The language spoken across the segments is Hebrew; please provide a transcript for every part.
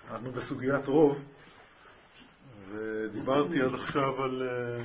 אנחנו בסוגיית רוב, ודיברתי עד עכשיו על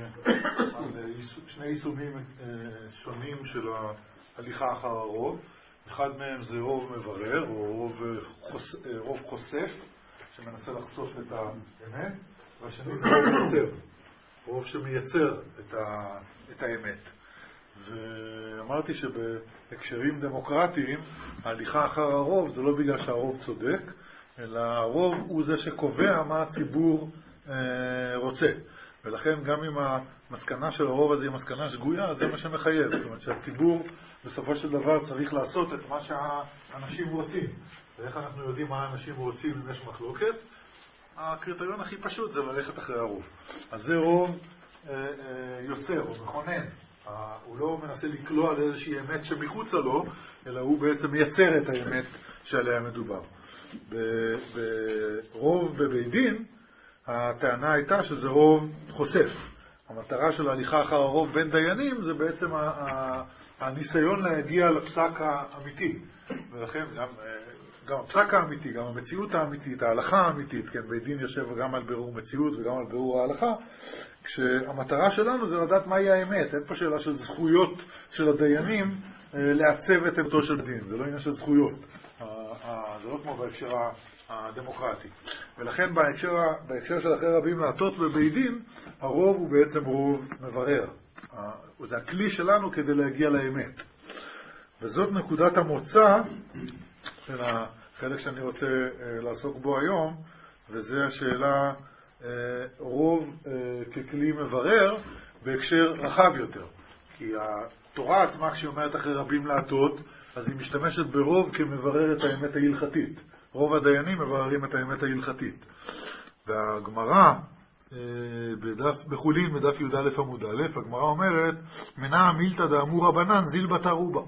שני יישומים שונים של ההליכה אחר הרוב. אחד מהם זה רוב מברר, או רוב חושף, שמנסה לחשוף את האמת, והשני זה רוב מייצר, רוב שמייצר את האמת. ואמרתי שבהקשרים דמוקרטיים, ההליכה אחר הרוב זה לא בגלל שהרוב צודק, אלא הרוב הוא זה שקובע מה הציבור רוצה. ולכן גם אם המסקנה של הרוב הזה היא מסקנה שגויה, זה מה שמחייב. זאת אומרת שהציבור בסופו של דבר צריך לעשות את מה שהאנשים רוצים. ואיך אנחנו יודעים מה האנשים רוצים אם יש מחלוקת? הקריטריון הכי פשוט זה ללכת אחרי הרוב. אז זה רוב יוצר או מכונן. הוא לא מנסה לקלוע על איזושהי אמת שמחוצה לו, אלא הוא בעצם מייצר את האמת שעליה מדובר. ברוב בבית דין, הטענה הייתה שזה רוב חושף. המטרה של ההליכה אחר הרוב בין דיינים זה בעצם הניסיון להגיע לפסק האמיתי. ולכן גם הפסק האמיתי, גם המציאות האמיתית, ההלכה האמיתית, כן, בית דין יושב גם על בירור מציאות וגם על בירור ההלכה, כשהמטרה שלנו זה לדעת מהי האמת. אין פה שאלה של זכויות של הדיינים לעצב את אמתו של דין, זה לא עניין של זכויות. זה לא כמו בהקשר הדמוקרטי. ולכן בהקשר של אחרי רבים לעטות בבית דין, הרוב הוא בעצם רוב מברר. זה הכלי שלנו כדי להגיע לאמת. וזאת נקודת המוצא של החלק שאני רוצה לעסוק בו היום, וזה השאלה רוב ככלי מברר בהקשר רחב יותר. כי התורה עצמה כשהיא אומרת אחרי רבים לעטות, אז היא משתמשת ברוב כמברר את האמת ההלכתית. רוב הדיינים מבררים את האמת ההלכתית. והגמרא בחולין בדף י"א עמוד א', הגמרא אומרת מנע מילתא דאמור רבנן זיל בתא רובה.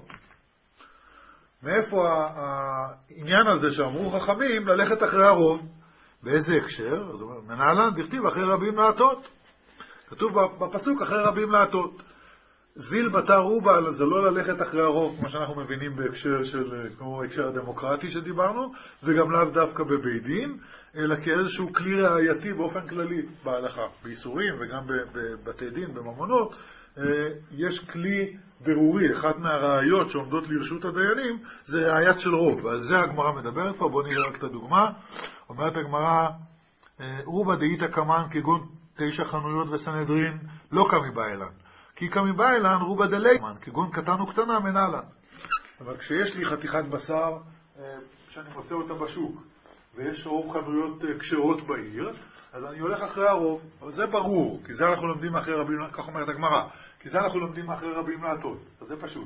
מאיפה העניין הזה שאמרו חכמים ללכת אחרי הרוב? באיזה הקשר? זאת אומרת, מנהלן דכתיב אחרי רבים לעטות. כתוב בפסוק אחרי רבים לעטות. זיל בתא רובה זה לא ללכת אחרי הרוב, כמו שאנחנו מבינים בהקשר של, כמו ההקשר הדמוקרטי שדיברנו, וגם לאו דווקא בבית דין, אלא כאיזשהו כלי ראייתי באופן כללי בהלכה, באיסורים וגם בבתי דין, בממונות, יש כלי ברורי. אחת מהראיות שעומדות לרשות הדיינים זה ראיית של רוב, ועל זה הגמרא מדברת פה. בואו נראה רק את הדוגמה. אומרת הגמרא, רובה דאיתא קמן כגון 9 חנויות וסנהדרין לא קמי באילן. כי קמי באילן רובה דליימן, כגון קטן וקטנה מנהלן. אבל כשיש לי חתיכת בשר שאני מוצא אותה בשוק, ויש רוב חנויות כשרות בעיר, אז אני הולך אחרי הרוב. אבל זה ברור, כי זה אנחנו לומדים אחרי רבים, כך אומרת הגמרא, כי זה אנחנו לומדים אחרי רבים לעטות. אז זה פשוט.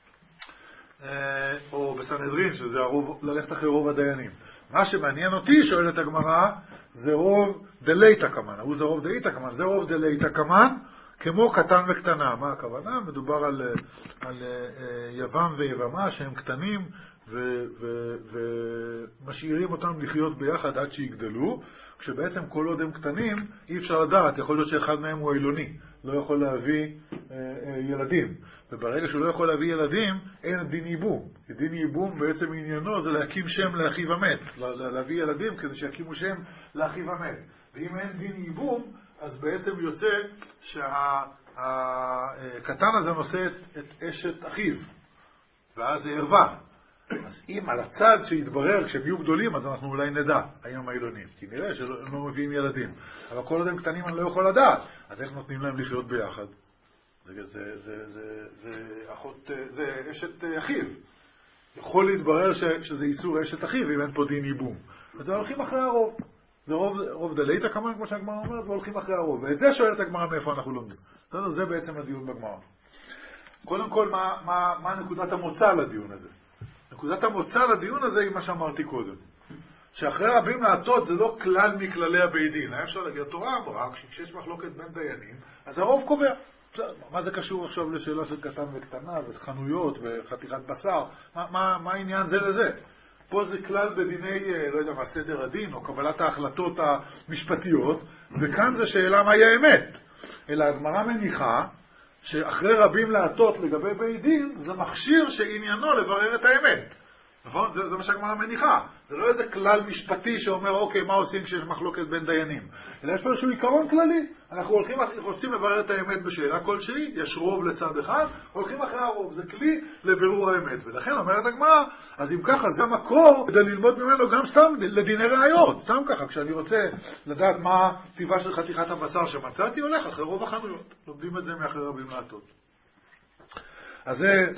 או בסנהדרין, שזה הרוב, ללכת אחרי רוב הדיינים. מה שמעניין אותי, שואלת הגמרא, זה רוב דלייתא קמן. הוא זה רוב דלייתא קמן. זה רוב דלייתא קמן, כמו קטן וקטנה. מה הכוונה? מדובר על יבם ויבמה שהם קטנים ומשאירים אותם לחיות ביחד עד שיגדלו, כשבעצם כל עוד הם קטנים אי אפשר לדעת. יכול להיות שאחד מהם הוא אילוני, לא יכול להביא ילדים, וברגע שהוא לא יכול להביא ילדים אין דין ייבום. דין ייבום בעצם עניינו זה להקים שם לאחיו המת, להביא ילדים כדי שיקימו שם לאחיו המת. ואם אין דין ייבום אז בעצם יוצא שהקטן הזה נושא את אשת אחיו, ואז זה ערווה. אז אם על הצד שיתברר כשהם יהיו גדולים, אז אנחנו אולי נדע האם הם אילונים, כי נראה שהם לא מביאים ילדים. אבל כל עוד הם קטנים אני לא יכול לדעת, אז איך נותנים להם לחיות ביחד? זה אשת אחיו. יכול להתברר שזה איסור אשת אחיו אם אין פה דין ייבום. אז הולכים אחרי הרוב. זה רוב דלייתא קמן, כמו שהגמרא אומרת, והולכים אחרי הרוב. ואת זה שואלת הגמרא מאיפה אנחנו לומדים. זה בעצם הדיון בגמרא. קודם כל, מה נקודת המוצא לדיון הזה? נקודת המוצא לדיון הזה היא מה שאמרתי קודם. שאחרי רבים לעטות זה לא כלל מכללי הבית דין. היה אפשר להגיד, התורה אמרה, כשיש מחלוקת בין דיינים, אז הרוב קובע. מה זה קשור עכשיו לשאלה של קטן וקטנה, וחנויות וחתיכת בשר? מה העניין זה לזה? פה זה כלל בדיני, לא יודע מה, סדר הדין או קבלת ההחלטות המשפטיות, וכאן זה שאלה מהי האמת. אלא הגמרא מניחה שאחרי רבים לעטות לגבי בית דין, זה מכשיר שעניינו לברר את האמת. נכון? זה מה שהגמרא מניחה. זה לא איזה כלל משפטי שאומר, אוקיי, מה עושים כשיש מחלוקת בין דיינים? אלא יש פה איזשהו עיקרון כללי. אנחנו רוצים לברר את האמת בשאלה כלשהי, יש רוב לצד אחד, הולכים אחרי הרוב. זה כלי לבירור האמת. ולכן אומרת הגמרא, אז אם ככה, זה המקור כדי ללמוד ממנו גם סתם לדיני ראיות. סתם ככה, כשאני רוצה לדעת מה טיבה של חתיכת הבשר שמצאתי, הולך אחרי רוב החנויות. לומדים את זה מאחרי רבים לעתות. אז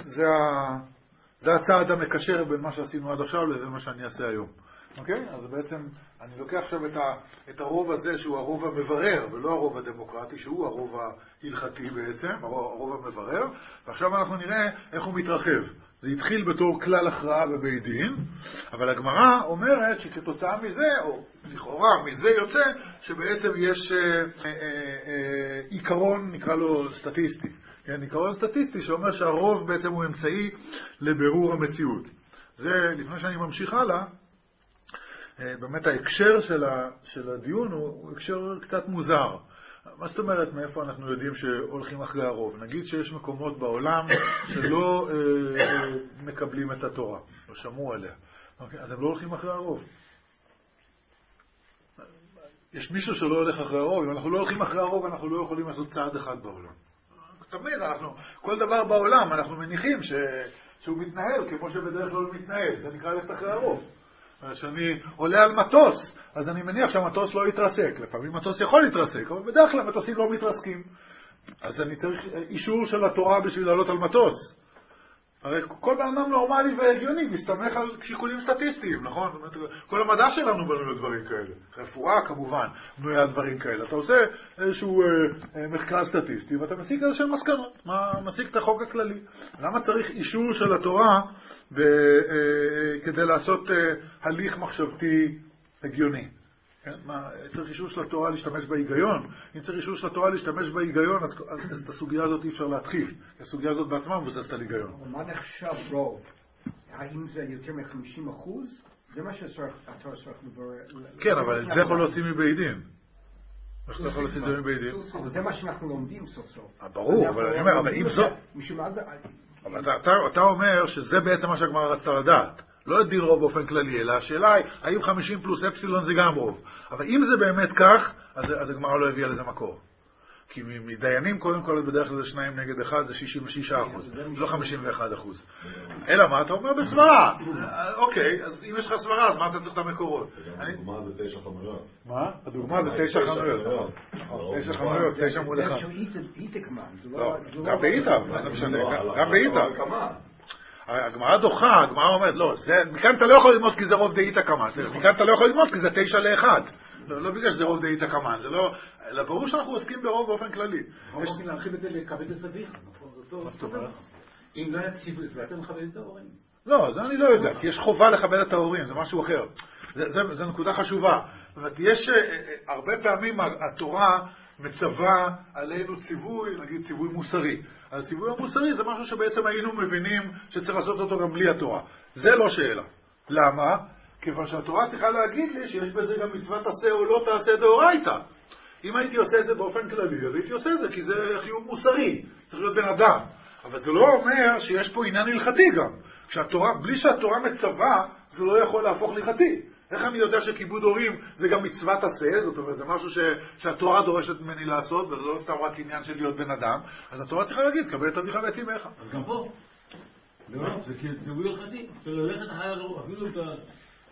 זה הצעד המקשר בין מה שעשינו עד עכשיו לבין מה שאני אעשה היום. אוקיי? אז בעצם אני לוקח עכשיו את הרוב הזה שהוא הרוב המברר ולא הרוב הדמוקרטי, שהוא הרוב ההלכתי בעצם, הרוב המברר, ועכשיו אנחנו נראה איך הוא מתרחב. זה התחיל בתור כלל הכרעה בבית דין, אבל הגמרא אומרת שכתוצאה מזה, או לכאורה מזה יוצא, שבעצם יש עיקרון, נקרא לו סטטיסטי. כן, עיקרון סטטיסטי שאומר שהרוב בעצם הוא אמצעי לבירור המציאות. זה, לפני שאני ממשיך הלאה, באמת ההקשר של הדיון הוא הקשר קצת מוזר. מה זאת אומרת מאיפה אנחנו יודעים שהולכים אחרי הרוב? נגיד שיש מקומות בעולם שלא מקבלים את התורה, לא שמעו עליה. אז הם לא הולכים אחרי הרוב. יש מישהו שלא הולך אחרי הרוב. אם אנחנו לא הולכים אחרי הרוב, אנחנו לא יכולים לעשות צעד אחד בעולם. תמיד כל דבר בעולם אנחנו מניחים שהוא מתנהל כמו שבדרך כלל הוא מתנהל. זה נקרא ללכת אחרי הרוב. כשאני עולה על מטוס, אז אני מניח שהמטוס לא יתרסק. לפעמים מטוס יכול להתרסק, אבל בדרך כלל מטוסים לא מתרסקים. אז אני צריך אישור של התורה בשביל לעלות על מטוס. הרי כל אדם נורמלי והגיוני מסתמך על שיקולים סטטיסטיים, נכון? זאת אומרת, כל המדע שלנו בנו לדברים כאלה. רפואה כמובן בנויה על דברים כאלה. אתה עושה איזשהו מחקר סטטיסטי ואתה מסיק איזשהו מסקנות. מסיק את החוק הכללי. למה צריך אישור של התורה כדי לעשות הליך מחשבתי הגיוני? כן? צריך אישור של התורה להשתמש בהיגיון. אם צריך אישור של התורה להשתמש בהיגיון, אז את הסוגיה הזאת אי אפשר להתחיל. הסוגיה הזאת בעצמה מבוססת על היגיון. מה נחשב רוב? האם זה יותר מ-50%? זה מה שהתורה צריך לברר. כן, אבל זה יכול להוציא מבית דין. זה יכול להוציא את זה מבית דין. זה מה שאנחנו לומדים סוף סוף. ברור, אבל אני אומר, אבל אם זו... אבל אתה אומר שזה בעצם מה שהגמרא רצתה לדעת. לא דין רוב באופן כללי, אלא השאלה היא, האם 50 פלוס אפסילון זה גם רוב. אבל אם זה באמת כך, אז הגמרא לא הביאה לזה מקור. כי מדיינים קודם כל בדרך כלל זה 2 נגד 1, זה 66%, זה לא 51%. אלא מה? אתה אומר בסברה. אוקיי, אז אם יש לך סברה, אז מה אתה צריך את המקורות? הדוגמה זה 9 חנויות. מה? הדוגמה זה 9 חנויות. 9 חנויות, 9 מול 1. גם באיתה, מה זה משנה? גם באיתה. הגמרא דוחה, הגמרא אומרת, לא, מכאן אתה לא יכול ללמוד כי זה רוב דאיתא קמאן, מכאן אתה לא יכול ללמוד כי זה 9 ל-1. לא בגלל שזה רוב דאיתא קמאן, זה לא, אלא ברור שאנחנו עוסקים ברוב באופן כללי. אנחנו רוצים להרחיב את זה לכבד את אביך, נכון? מה זאת אומרת? אם לא יציבו את זה, אתם מכבדים את ההורים. לא, זה אני לא יודע, כי יש חובה לכבד את ההורים, זה משהו אחר. זה נקודה חשובה. זאת אומרת, יש הרבה פעמים התורה מצווה עלינו ציווי, נגיד ציווי מוסרי. אז ציווי המוסרי זה משהו שבעצם היינו מבינים שצריך לעשות אותו גם בלי התורה. זה לא שאלה. למה? כיוון שהתורה צריכה להגיד לי שיש בזה גם מצוות תעשה או לא תעשה דאורייתא. אם הייתי עושה את זה באופן כללי, אז הייתי עושה את זה כי זה חיוב מוסרי. צריך להיות בן אדם. אבל זה לא אומר שיש פה עניין הלכתי גם. בלי שהתורה מצווה, זה לא יכול להפוך הלכתי. איך אני יודע שכיבוד הורים זה גם מצוות עשה, זאת אומרת, זה משהו שהתורה דורשת ממני לעשות, וזה לא סתם רק עניין של להיות בן אדם, אז התורה צריכה להגיד, קבל את אביך ואת אמך. אז גם פה, זה ציווי הלכתי, אתה ללכת אחרי הרוב, אפילו את ה...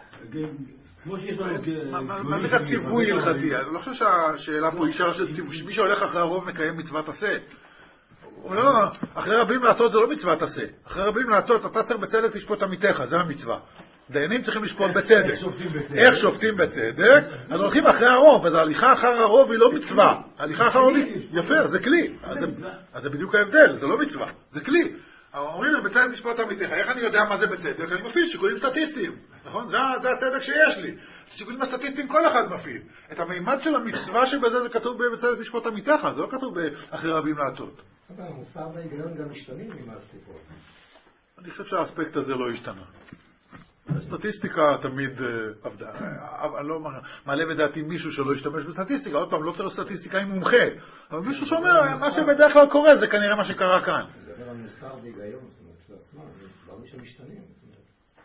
כמו שיש לנו... מה זה ציווי הלכתי? אני לא חושב שהשאלה פה אישה של ציווי, שמי שהולך אחרי הרוב מקיים מצוות עשה. לא, אחרי רבים לעשות זה לא מצוות עשה. אחרי רבים לעשות, אתה צריך בצדק לשפוט עמיתך, זה המצווה. דיינים צריכים לשפוט בצדק. איך שופטים בצדק? אז הולכים אחרי הרוב, אז ההליכה אחר הרוב היא לא מצווה. ההליכה אחר הרוב היא יפה, זה כלי. אז זה בדיוק ההבדל, זה לא מצווה, זה כלי. אומרים להם בצדק לשפוט עמיתך, איך אני יודע מה זה בצדק? אני מפעיל שיקולים סטטיסטיים, נכון? זה הצדק שיש לי. שיקולים הסטטיסטיים כל אחד מפעיל. את המימד של המצווה שבזה זה כתוב בצדק לשפוט עמיתך, זה לא כתוב אחרי רבים לעשות. המוסר וההיגיון גם משתנים עם הסיפור. אני חושב שהאספקט הזה לא השתנה. הסטטיסטיקה תמיד עבדה. אני לא מעלה בדעתי מישהו שלא ישתמש בסטטיסטיקה. עוד פעם, לא צריך סטטיסטיקה עם מומחה. אבל מישהו שאומר, מה שבדרך כלל קורה זה כנראה מה שקרה כאן. זה דבר על מוסר והיגיון, זאת אומרת, לעצמם, זה דברים שמשתנים.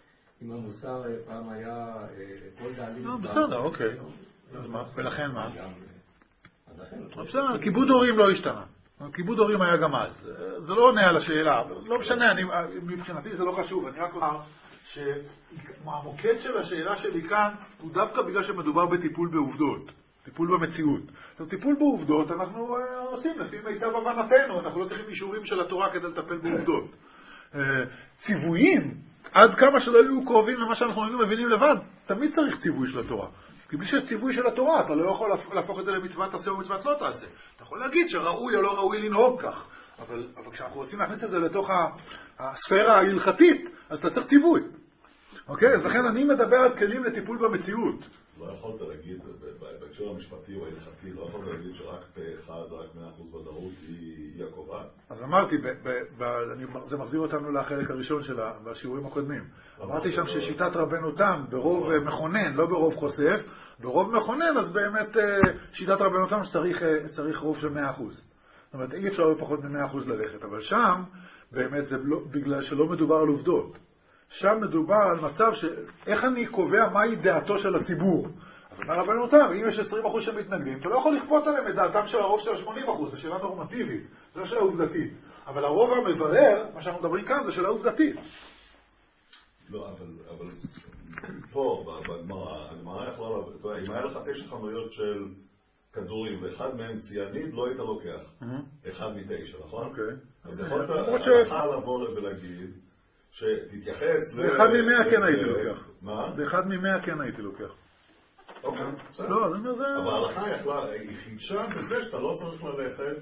אם המוסר פעם היה כל דאלים... בסדר, אוקיי. ולכן מה? אז לכן... בסדר, כיבוד הורים לא השתנה. כיבוד הורים היה גם אז. זה לא עונה על השאלה. לא משנה, מבחינתי זה לא חשוב. אני רק אומר שהמוקד של השאלה שלי כאן הוא דווקא בגלל שמדובר בטיפול בעובדות. טיפול במציאות. טיפול בעובדות אנחנו עושים לפי מיטב הבנתנו. אנחנו לא צריכים אישורים של התורה כדי לטפל בעובדות. ציוויים, עד כמה שלא יהיו קרובים למה שאנחנו מבינים לבד, תמיד צריך ציווי של התורה. כי בלי שיש ציווי של התורה, אתה לא יכול להפוך את זה למצוות תעשה או מצוות לא תעשה. אתה יכול להגיד שראוי או לא ראוי לנהוג כך. אבל כשאנחנו רוצים להכניס את זה לתוך הספירה ההלכתית, אז אתה צריך ציווי. אוקיי? אז לכן אני מדבר על כלים לטיפול במציאות. לא יכולת להגיד, בהקשר המשפטי או ההלכתי, לא יכולת להגיד שרק פה אחד, רק 100% ודאות היא הקובעת. אז אמרתי, זה מחזיר אותנו לחלק הראשון שלה, בשיעורים הקודמים. אמרתי שם ששיטת רבנו תם, ברוב מכונן, לא ברוב חושף, ברוב מכונן, אז באמת שיטת רבנו תם שצריך רוב של 100%. זאת אומרת, אי אפשר פחות מ-100% ללכת, אבל שם באמת זה בגלל שלא מדובר על עובדות. שם מדובר על מצב איך אני קובע מהי דעתו של הציבור. אז אומר רבנו תם, אם יש 20% שמתנגדים, אתה לא יכול לכפות עליהם את דעתם של הרוב של 80%, זו שאלה נורמטיבית, זו לא שאלה עובדתית. אבל הרוב המברר, מה שאנחנו מדברים כאן, זו שאלה עובדתית. לא, אבל פה, הגמרא יכולה, אם היה לך 9 חנויות של כדורים, ואחד מהם ציאניד, לא היית לוקח. 1 מ-9, נכון? אוקיי. אז יכולת לבוא ולהגיד, שתתייחס באחד מ-100 כן הייתי לוקח. מה? באחד מ-100 כן הייתי לוקח. אוקיי, בסדר. לא, אני אומר זה... אבל ההלכה היא חידשה בזה שאתה לא צריך ללכת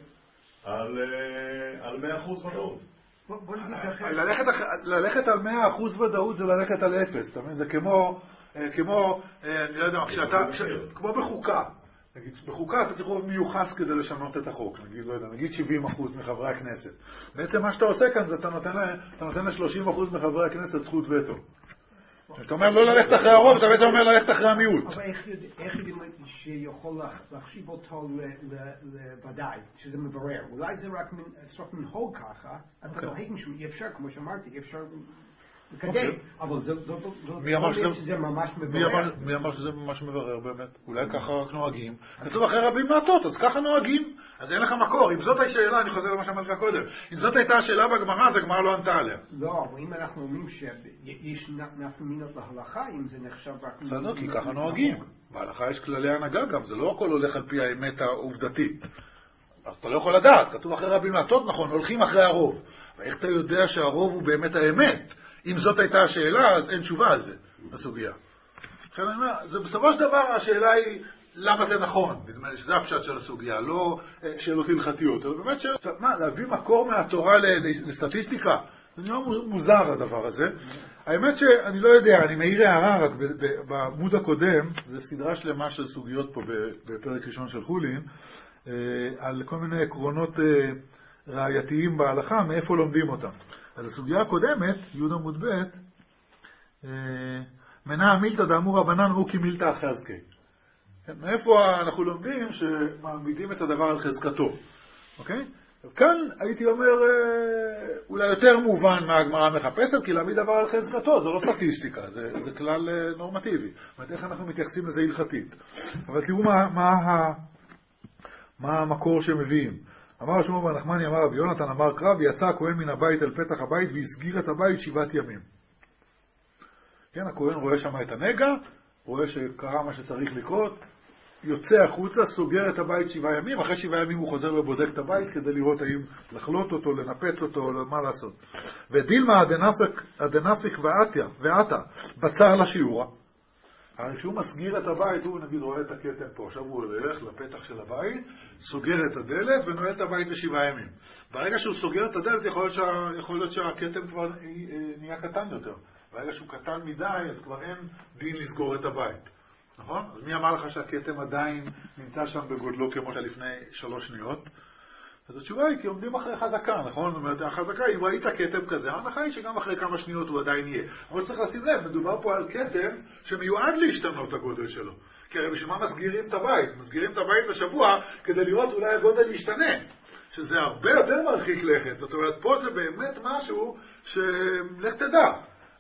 על 100% ודאות. בוא נגיד ככה. ללכת על 100% ודאות זה ללכת על 0. זה כמו, אני לא יודע, כמו בחוקה. נגיד, בחוקה אתה צריך רוב מיוחס כדי לשנות את החוק, נגיד 70% מחברי הכנסת. בעצם מה שאתה עושה כאן זה אתה נותן ל-30% מחברי הכנסת זכות וטו. אתה אומר לא ללכת אחרי הרוב, אתה בעצם אומר ללכת אחרי המיעוט. אבל איך יודעים שיכול להחשיב אותו לוודאי, שזה מברר? אולי זה רק סוף מנהוג ככה, אתה נוהג משום אי אפשר, כמו שאמרתי, אי אפשר... אבל מי אמר שזה ממש מברר? מי אמר שזה ממש מברר באמת? אולי ככה רק נוהגים. כתוב אחרי רבים מעטות, אז ככה נוהגים. אז אין לך מקור. אם זאת השאלה, אני חוזר למה שאמרתי לך קודם. אם זאת הייתה השאלה בגמרא, אז הגמרא לא ענתה עליה. לא, אבל אם אנחנו אומרים שיש נפקמינות להלכה, אם זה נחשב רק... בסדר, כי ככה נוהגים. בהלכה יש כללי הנהגה גם, זה לא הכל הולך על פי האמת העובדתית. אז אתה לא יכול לדעת, כתוב אחרי רבים מעטות, נכון, הולכים אחרי הרוב. ואיך אתה יודע שהרוב הוא באמת האמת? אם זאת הייתה השאלה, אז אין תשובה על זה, בסוגיה. לכן אני אומר, בסופו של דבר השאלה היא למה זה נכון, נדמה לי שזה הפשט של הסוגיה, לא שאלות הלכתיות, אלא באמת להביא מקור מהתורה לסטטיסטיקה, זה נראה מוזר הדבר הזה. האמת שאני לא יודע, אני מעיר הערה רק בעמוד הקודם, זה סדרה שלמה של סוגיות פה בפרק ראשון של חולין, על כל מיני עקרונות ראייתיים בהלכה, מאיפה לומדים אותם. אז הסוגיה הקודמת, יהודה עמוד ב', מנע מילתא דאמור רבנן הוא כמילתא החזקי. מאיפה אנחנו לומדים שמעמידים את הדבר על חזקתו. אוקיי? כאן הייתי אומר, אולי יותר מובן מה הגמרא מחפשת, כי להעמיד דבר על חזקתו, זה לא סטטיסטיקה, זה כלל נורמטיבי. זאת אומרת, איך אנחנו מתייחסים לזה הלכתית. אבל תראו מה המקור שמביאים. אמר שלמה בר נחמני, אמר רבי יונתן, אמר קרב, יצא הכהן מן הבית אל פתח הבית והסגיר את הבית 7 ימים. כן, הכהן רואה שם את הנגע, רואה שקרה מה שצריך לקרות, יוצא החוצה, סוגר את הבית 7 ימים, אחרי 7 ימים הוא חוזר ובודק את הבית כדי לראות האם לחלוט אותו, לנפץ אותו, מה לעשות. ודילמה הדנפיק ועתה בצר לשיעורה. הרי כשהוא מסגיר את הבית, הוא נגיד רואה את הכתם פה, עכשיו הוא הולך לפתח של הבית, סוגר את הדלת ונועל את הבית ל7 ימים. ברגע שהוא סוגר את הדלת יכול להיות שהכתם כבר נהיה קטן יותר. ברגע שהוא קטן מדי, אז כבר אין דין לסגור את הבית. נכון? אז מי אמר לך שהכתם עדיין נמצא שם בגודלו כמו שלפני 3 שניות? אז התשובה היא כי עומדים אחרי חזקה, נכון? זאת אומרת, החזקה, אם ראית כתם כזה, ההנחה היא שגם אחרי כמה שניות הוא עדיין יהיה. אבל צריך לשים לב, מדובר פה על כתם שמיועד להשתנות הגודל שלו. כי הרי בשביל מה מסגירים את הבית? מסגירים את הבית לשבוע כדי לראות אולי הגודל ישתנה. שזה הרבה יותר מרחיק לכת. זאת אומרת, פה זה באמת משהו שלך תדע.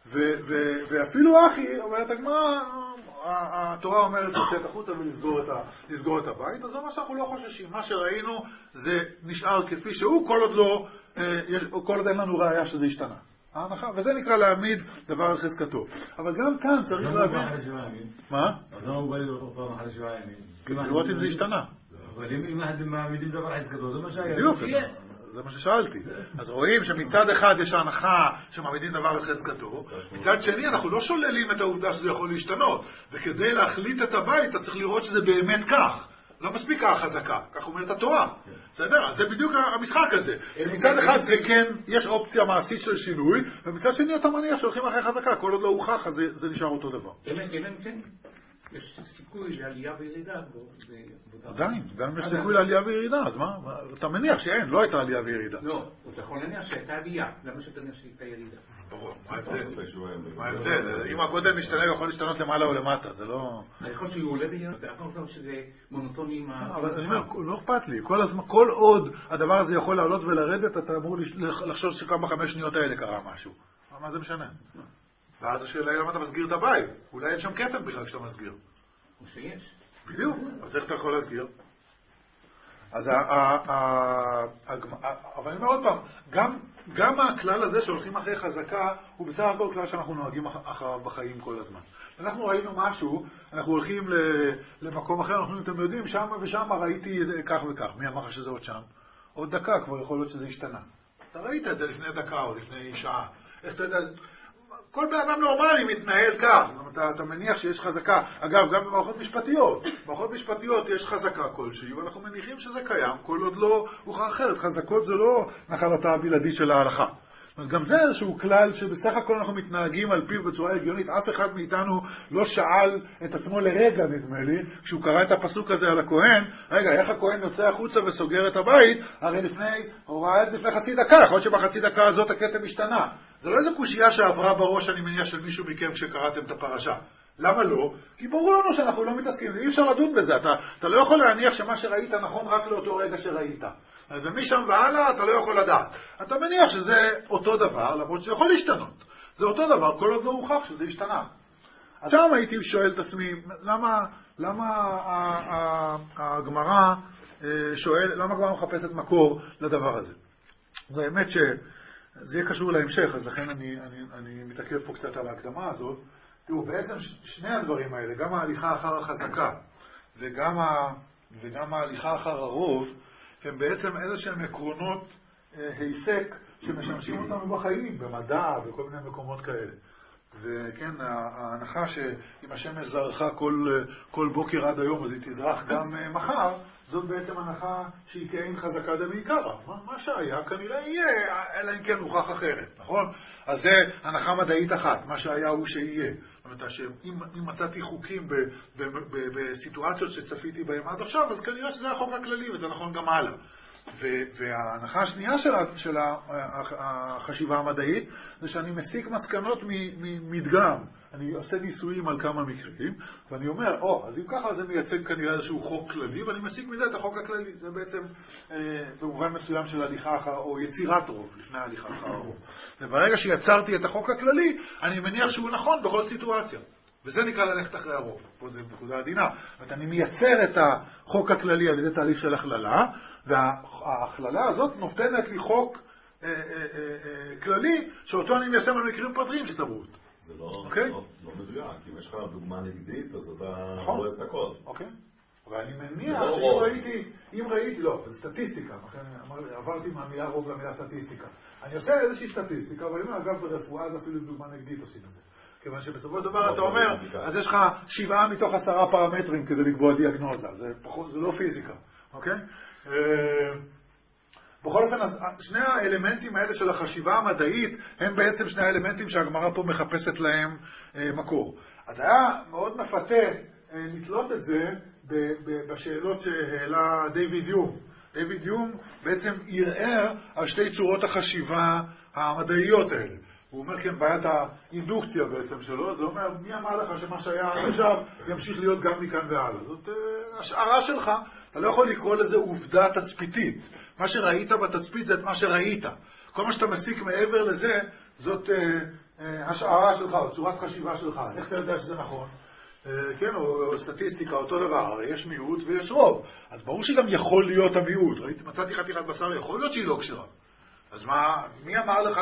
ואפילו אחי, אומרת הגמרא, התורה אומרת לצאת החוצה ולסגור את הבית, אז זה מה שאנחנו לא חוששים. מה שראינו זה נשאר כפי שהוא, כל עוד אין לנו ראיה שזה השתנה. ההנחה, וזה נקרא להעמיד דבר על חזקתו. אבל גם כאן צריך להבין... מה? אז למה הוא בא לראות פעם אחרי 7 ימים? לראות אם זה השתנה. אבל אם אנחנו מעמידים דבר על חזקתו, זה מה שהיה. בדיוק, זה מה ששאלתי. אז רואים שמצד אחד יש ההנחה שמעמידים דבר על חזקתו, מצד שני אנחנו לא שוללים את העובדה שזה יכול להשתנות, וכדי להחליט את הבית אתה צריך לראות שזה באמת כך. לא מספיק החזקה, כך אומרת התורה. בסדר? אז זה בדיוק המשחק הזה. מצד אחד זה כן, יש אופציה מעשית של שינוי, ומצד שני אתה מניח שהולכים אחרי חזקה, כל עוד לא הוכח, אז זה נשאר אותו דבר. יש סיכוי לעלייה וירידה. עדיין, גם יש סיכוי לעלייה וירידה, אז מה? אתה מניח שאין, לא הייתה עלייה וירידה. לא, אתה יכול להניח שהייתה עלייה, למה שאתה מניח שהייתה ירידה? ברור, מה ההבדל? אם הקודם משתנה, הוא יכול להשתנות למעלה או למטה, זה לא... אני יכול שהוא עולה בירידה, אתה יכול לחשוב שזה מונוטוני עם ה... אבל אני אומר, לא אכפת לי, כל עוד הדבר הזה יכול לעלות ולרדת, אתה אמור לחשוב שכמה 5 שניות האלה קרה משהו. מה זה משנה? ואז השאלה למה אתה מסגיר את הבית. אולי אין שם קטן בכלל כשאתה מסגיר. או שיש. בדיוק. אז איך אתה יכול להסגיר? אז אבל אני אומר עוד פעם, גם הכלל הזה שהולכים אחרי חזקה, הוא בסך הכל כלל שאנחנו נוהגים אחריו בחיים כל הזמן. אנחנו ראינו משהו, אנחנו הולכים למקום אחר, אנחנו אתם יודעים, שם ושם ראיתי כך וכך. מי אמר שזה עוד שם? עוד דקה כבר יכול להיות שזה השתנה. אתה ראית את זה לפני דקה או לפני שעה. איך אתה יודע... כל בן אדם נורמלי מתנהל כך. אתה מניח שיש חזקה. אגב, גם במערכות משפטיות. במערכות משפטיות יש חזקה כלשהי, ואנחנו מניחים שזה קיים, כל עוד לא הוכח אחרת. חזקות זה לא נחלתה הבלעדית של ההלכה. אז גם זה איזשהו כלל שבסך הכל אנחנו מתנהגים על פיו בצורה הגיונית. אף אחד מאיתנו לא שאל את עצמו לרגע, נדמה לי, כשהוא קרא את הפסוק הזה על הכהן, רגע, איך הכהן יוצא החוצה וסוגר את הבית? הרי הוא ראה את זה לפני חצי דקה, יכול להיות שבחצי דקה הזאת הכתם השתנה. זה לא איזו קושייה שעברה בראש, אני מניח, של מישהו מכם כשקראתם את הפרשה. למה לא? כי ברור לנו שאנחנו לא מתעסקים, אי אפשר לדון בזה. אתה לא יכול להניח שמה שראית נכון רק לאותו רגע שראית. ומשם והלאה אתה לא יכול לדעת. אתה מניח שזה אותו דבר, למרות שזה יכול להשתנות. זה אותו דבר, כל עוד לא הוכח שזה השתנה. אז שם הייתי שואל את עצמי, למה הגמרא למה הגמרא מחפשת מקור לדבר הזה? זה האמת שזה יהיה קשור להמשך, אז לכן אני מתעכב פה קצת על ההקדמה הזאת. תראו, בעצם שני הדברים האלה, גם ההליכה אחר החזקה וגם ההליכה אחר הרוב, הם בעצם איזשהם עקרונות היסק שמשמשים אותנו בחיים, במדע וכל מיני מקומות כאלה. וכן, ההנחה שאם השמש זרחה כל בוקר עד היום, אז היא תזרח גם מחר, זאת בעצם הנחה שהיא כאין חזקה דמעיקרא. מה שהיה כנראה יהיה, אלא אם כן הוכח אחרת, נכון? אז זה הנחה מדעית אחת, מה שהיה הוא שיהיה. זאת אומרת, שאם מצאתי חוקים בסיטואציות שצפיתי בהם עד עכשיו, אז כנראה שזה החוק הכללי, וזה נכון גם הלאה. וההנחה השנייה של החשיבה המדעית זה שאני מסיק מסקנות ממדגם. אני עושה ניסויים על כמה מקרים, ואני אומר, אז אם ככה זה מייצג כנראה איזשהו חוק כללי, ואני מסיק מזה את החוק הכללי. זה בעצם במובן מסוים של הליכה אחר, או יצירת רוב, לפני ההליכה אחר הרוב. וברגע שיצרתי את החוק הכללי, אני מניח שהוא נכון בכל סיטואציה. וזה נקרא ללכת אחרי הרוב. פה זה נקודה עדינה. זאת אני מייצר את החוק הכללי על ידי תהליך של הכללה, וההכללה הזאת נותנת לי חוק כללי, שאותו אני מיישם על מקרים פרטיים של סברות. זה לא מדויק. אם יש לך דוגמה נגדית, אז אתה רואה את הכל. אוקיי. אבל אני מניח שאם ראיתי, לא, זה סטטיסטיקה. עברתי מהמילה רוב למילה סטטיסטיקה. אני עושה איזושהי סטטיסטיקה, אבל אם אגב ברפואה זה אפילו דוגמה נגדית עושים את זה. כיוון שבסופו של דבר אתה אומר, אז יש לך 7 מתוך 10 פרמטרים כדי לקבוע דיאגנוזה. זה לא פיזיקה, אוקיי? בכל אופן, שני האלמנטים האלה של החשיבה המדעית הם בעצם שני האלמנטים שהגמרא פה מחפשת להם מקור. אז היה מאוד מפתה לתלות את זה בשאלות שהעלה דיוויד יום. דיוויד יום בעצם ערער על שתי צורות החשיבה המדעיות האלה. הוא אומר כן, בעיית האינדוקציה בעצם שלו, זה אומר, מי אמר לך שמה שהיה עכשיו ימשיך להיות גם מכאן והלאה? זאת השערה שלך, אתה לא יכול לקרוא לזה עובדה תצפיתית. מה שראית בתצפית זה את מה שראית. כל מה שאתה מסיק מעבר לזה, זאת השערה שלך, או צורת חשיבה שלך, איך אתה יודע שזה נכון? כן, או סטטיסטיקה, אותו דבר, יש מיעוט ויש רוב. אז ברור שגם יכול להיות המיעוט. ראיתי, מצאתי חתיכת בשר, יכול להיות שהיא לא כשרה. אז מי אמר לך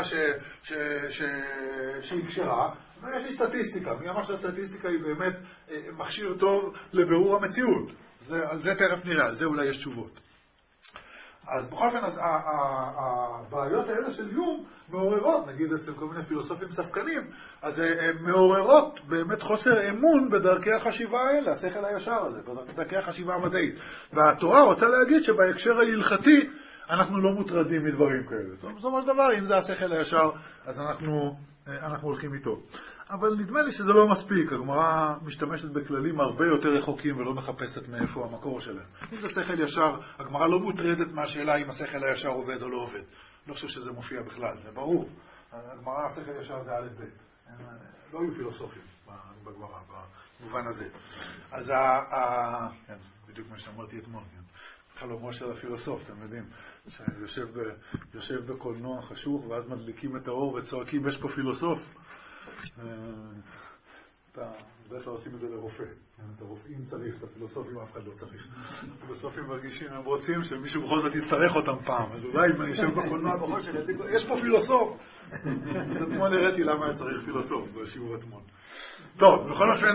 שהיא כשרה? יש לי סטטיסטיקה. מי אמר שהסטטיסטיקה היא באמת מכשיר טוב לבירור המציאות? על זה תכף נראה, על זה אולי יש תשובות. אז בכל אופן, הבעיות האלה של יום מעוררות, נגיד אצל כל מיני פילוסופים ספקנים, אז הן מעוררות באמת חוסר אמון בדרכי החשיבה האלה, השכל הישר הזה, בדרכי החשיבה המדעית. והתורה רוצה להגיד שבהקשר ההלכתי אנחנו לא מוטרדים מדברים כאלה. בסופו של דבר, אם זה השכל הישר, אז אנחנו הולכים איתו. אבל נדמה לי שזה לא מספיק. הגמרא משתמשת בכללים הרבה יותר רחוקים ולא מחפשת מאיפה המקור שלהם. אם זה שכל ישר, הגמרא לא מוטרדת מהשאלה אם השכל הישר עובד או לא עובד. לא חושב שזה מופיע בכלל, זה ברור. הגמרא, השכל ישר זה א' ב'. לא היו פילוסופים בגמרא, במובן הזה. אז בדיוק מה שאמרתי אתמול, חלומו של הפילוסוף, אתם יודעים, שיושב בקולנוע חשוך ואז מדליקים את האור וצועקים, יש פה פילוסוף. בדרך כלל עושים את זה לרופא. את הרופאים צריך, את הפילוסופים אף אחד לא צריך. הפילוסופים מרגישים, הם רוצים שמישהו בכל זאת יצטרך אותם פעם. אז אולי אם אני יושב בקולנוע בחושך, יש פה פילוסוף. אז אתמול הראיתי למה היה צריך פילוסוף בשיעור אתמול. טוב, בכל אופן,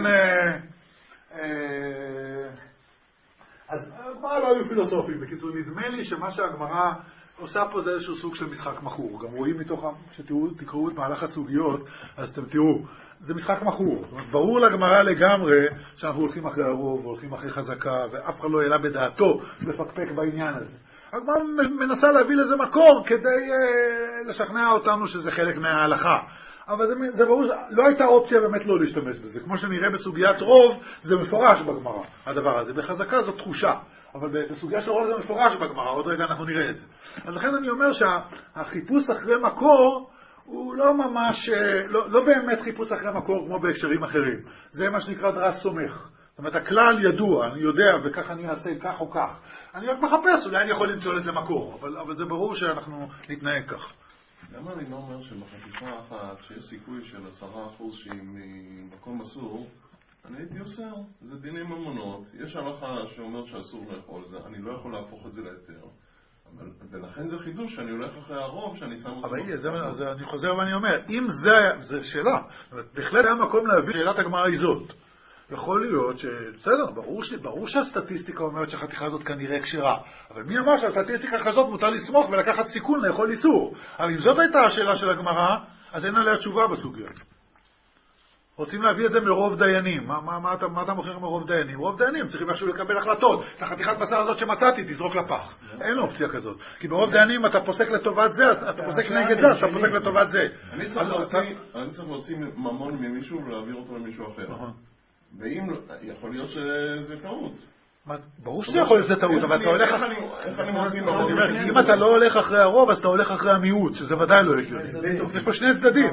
אז הגמרא לא היו פילוסופים. בקיצור, נדמה לי שמה שהגמרא עושה פה זה איזשהו סוג של משחק מחור. גם רואים מתוך, כשתקראו את מהלך הסוגיות, אז אתם תראו, זה משחק מחור. זאת אומרת, ברור לגמרא לגמרי שאנחנו הולכים אחרי הרוב, הולכים אחרי חזקה, ואף אחד לא העלה בדעתו לפקפק בעניין הזה. הגמרא מנסה להביא לזה מקור כדי לשכנע אותנו שזה חלק מההלכה. אבל זה ברור, לא הייתה אופציה באמת לא להשתמש בזה. כמו שנראה בסוגיית רוב, זה מפורש בגמרא, הדבר הזה. בחזקה זו תחושה. אבל בסוגיה של רוב זה מפורש בגמרא, עוד רגע אנחנו נראה את זה. אז לכן אני אומר שהחיפוש אחרי מקור הוא לא ממש, לא באמת חיפוש אחרי מקור כמו בהקשרים אחרים. זה מה שנקרא דרס סומך. זאת אומרת, הכלל ידוע, אני יודע, וכך אני אעשה כך או כך. אני רק מחפש, אולי אני יכול למצוא לזה מקור, אבל זה ברור שאנחנו נתנהג כך. למה אני לא אומר שבחשיפה אחת, שיש סיכוי של 10% שהיא ממקום אסור, אני הייתי אוסר, זה דיני ממונות, יש הלכה שאומרת שאסור לאכול זה, אני לא יכול להפוך את זה ליתר, ולכן זה חידוש שאני הולך אחרי הרוב שאני שם אותו. אבל אני חוזר ואני אומר, אם זה שאלה, בהחלט היה מקום להביא שאלת הגמרא היא זאת. יכול להיות בסדר, ברור שהסטטיסטיקה אומרת שהחתיכה הזאת כנראה כשרה, אבל מי אמר שהסטטיסטיקה כזאת מותר לסמוך ולקחת סיכון לאכול איסור? אבל אם זאת הייתה השאלה של הגמרא, אז אין עליה תשובה בסוגיה. רוצים להביא את זה מרוב דיינים. מה אתה מוכר מרוב דיינים? רוב דיינים צריכים איכשהו לקבל החלטות. את החתיכת בשר הזאת שמצאתי, תזרוק לפח. אין אופציה כזאת. כי ברוב דיינים אתה פוסק לטובת זה, אתה פוסק נגד זה, אתה פוסק לטובת זה. אני צריך להוציא ממון ממישהו ולהעביר אותו למישהו אחר. ואם יכול להיות שזה טעות. ברור שזה יכול להיות טעות, אבל אתה הולך... איך אני מוציא ממון? אם אתה לא הולך אחרי הרוב, אז אתה הולך אחרי המיעוט, שזה ודאי לא הגיוני. יש פה שני צדדים.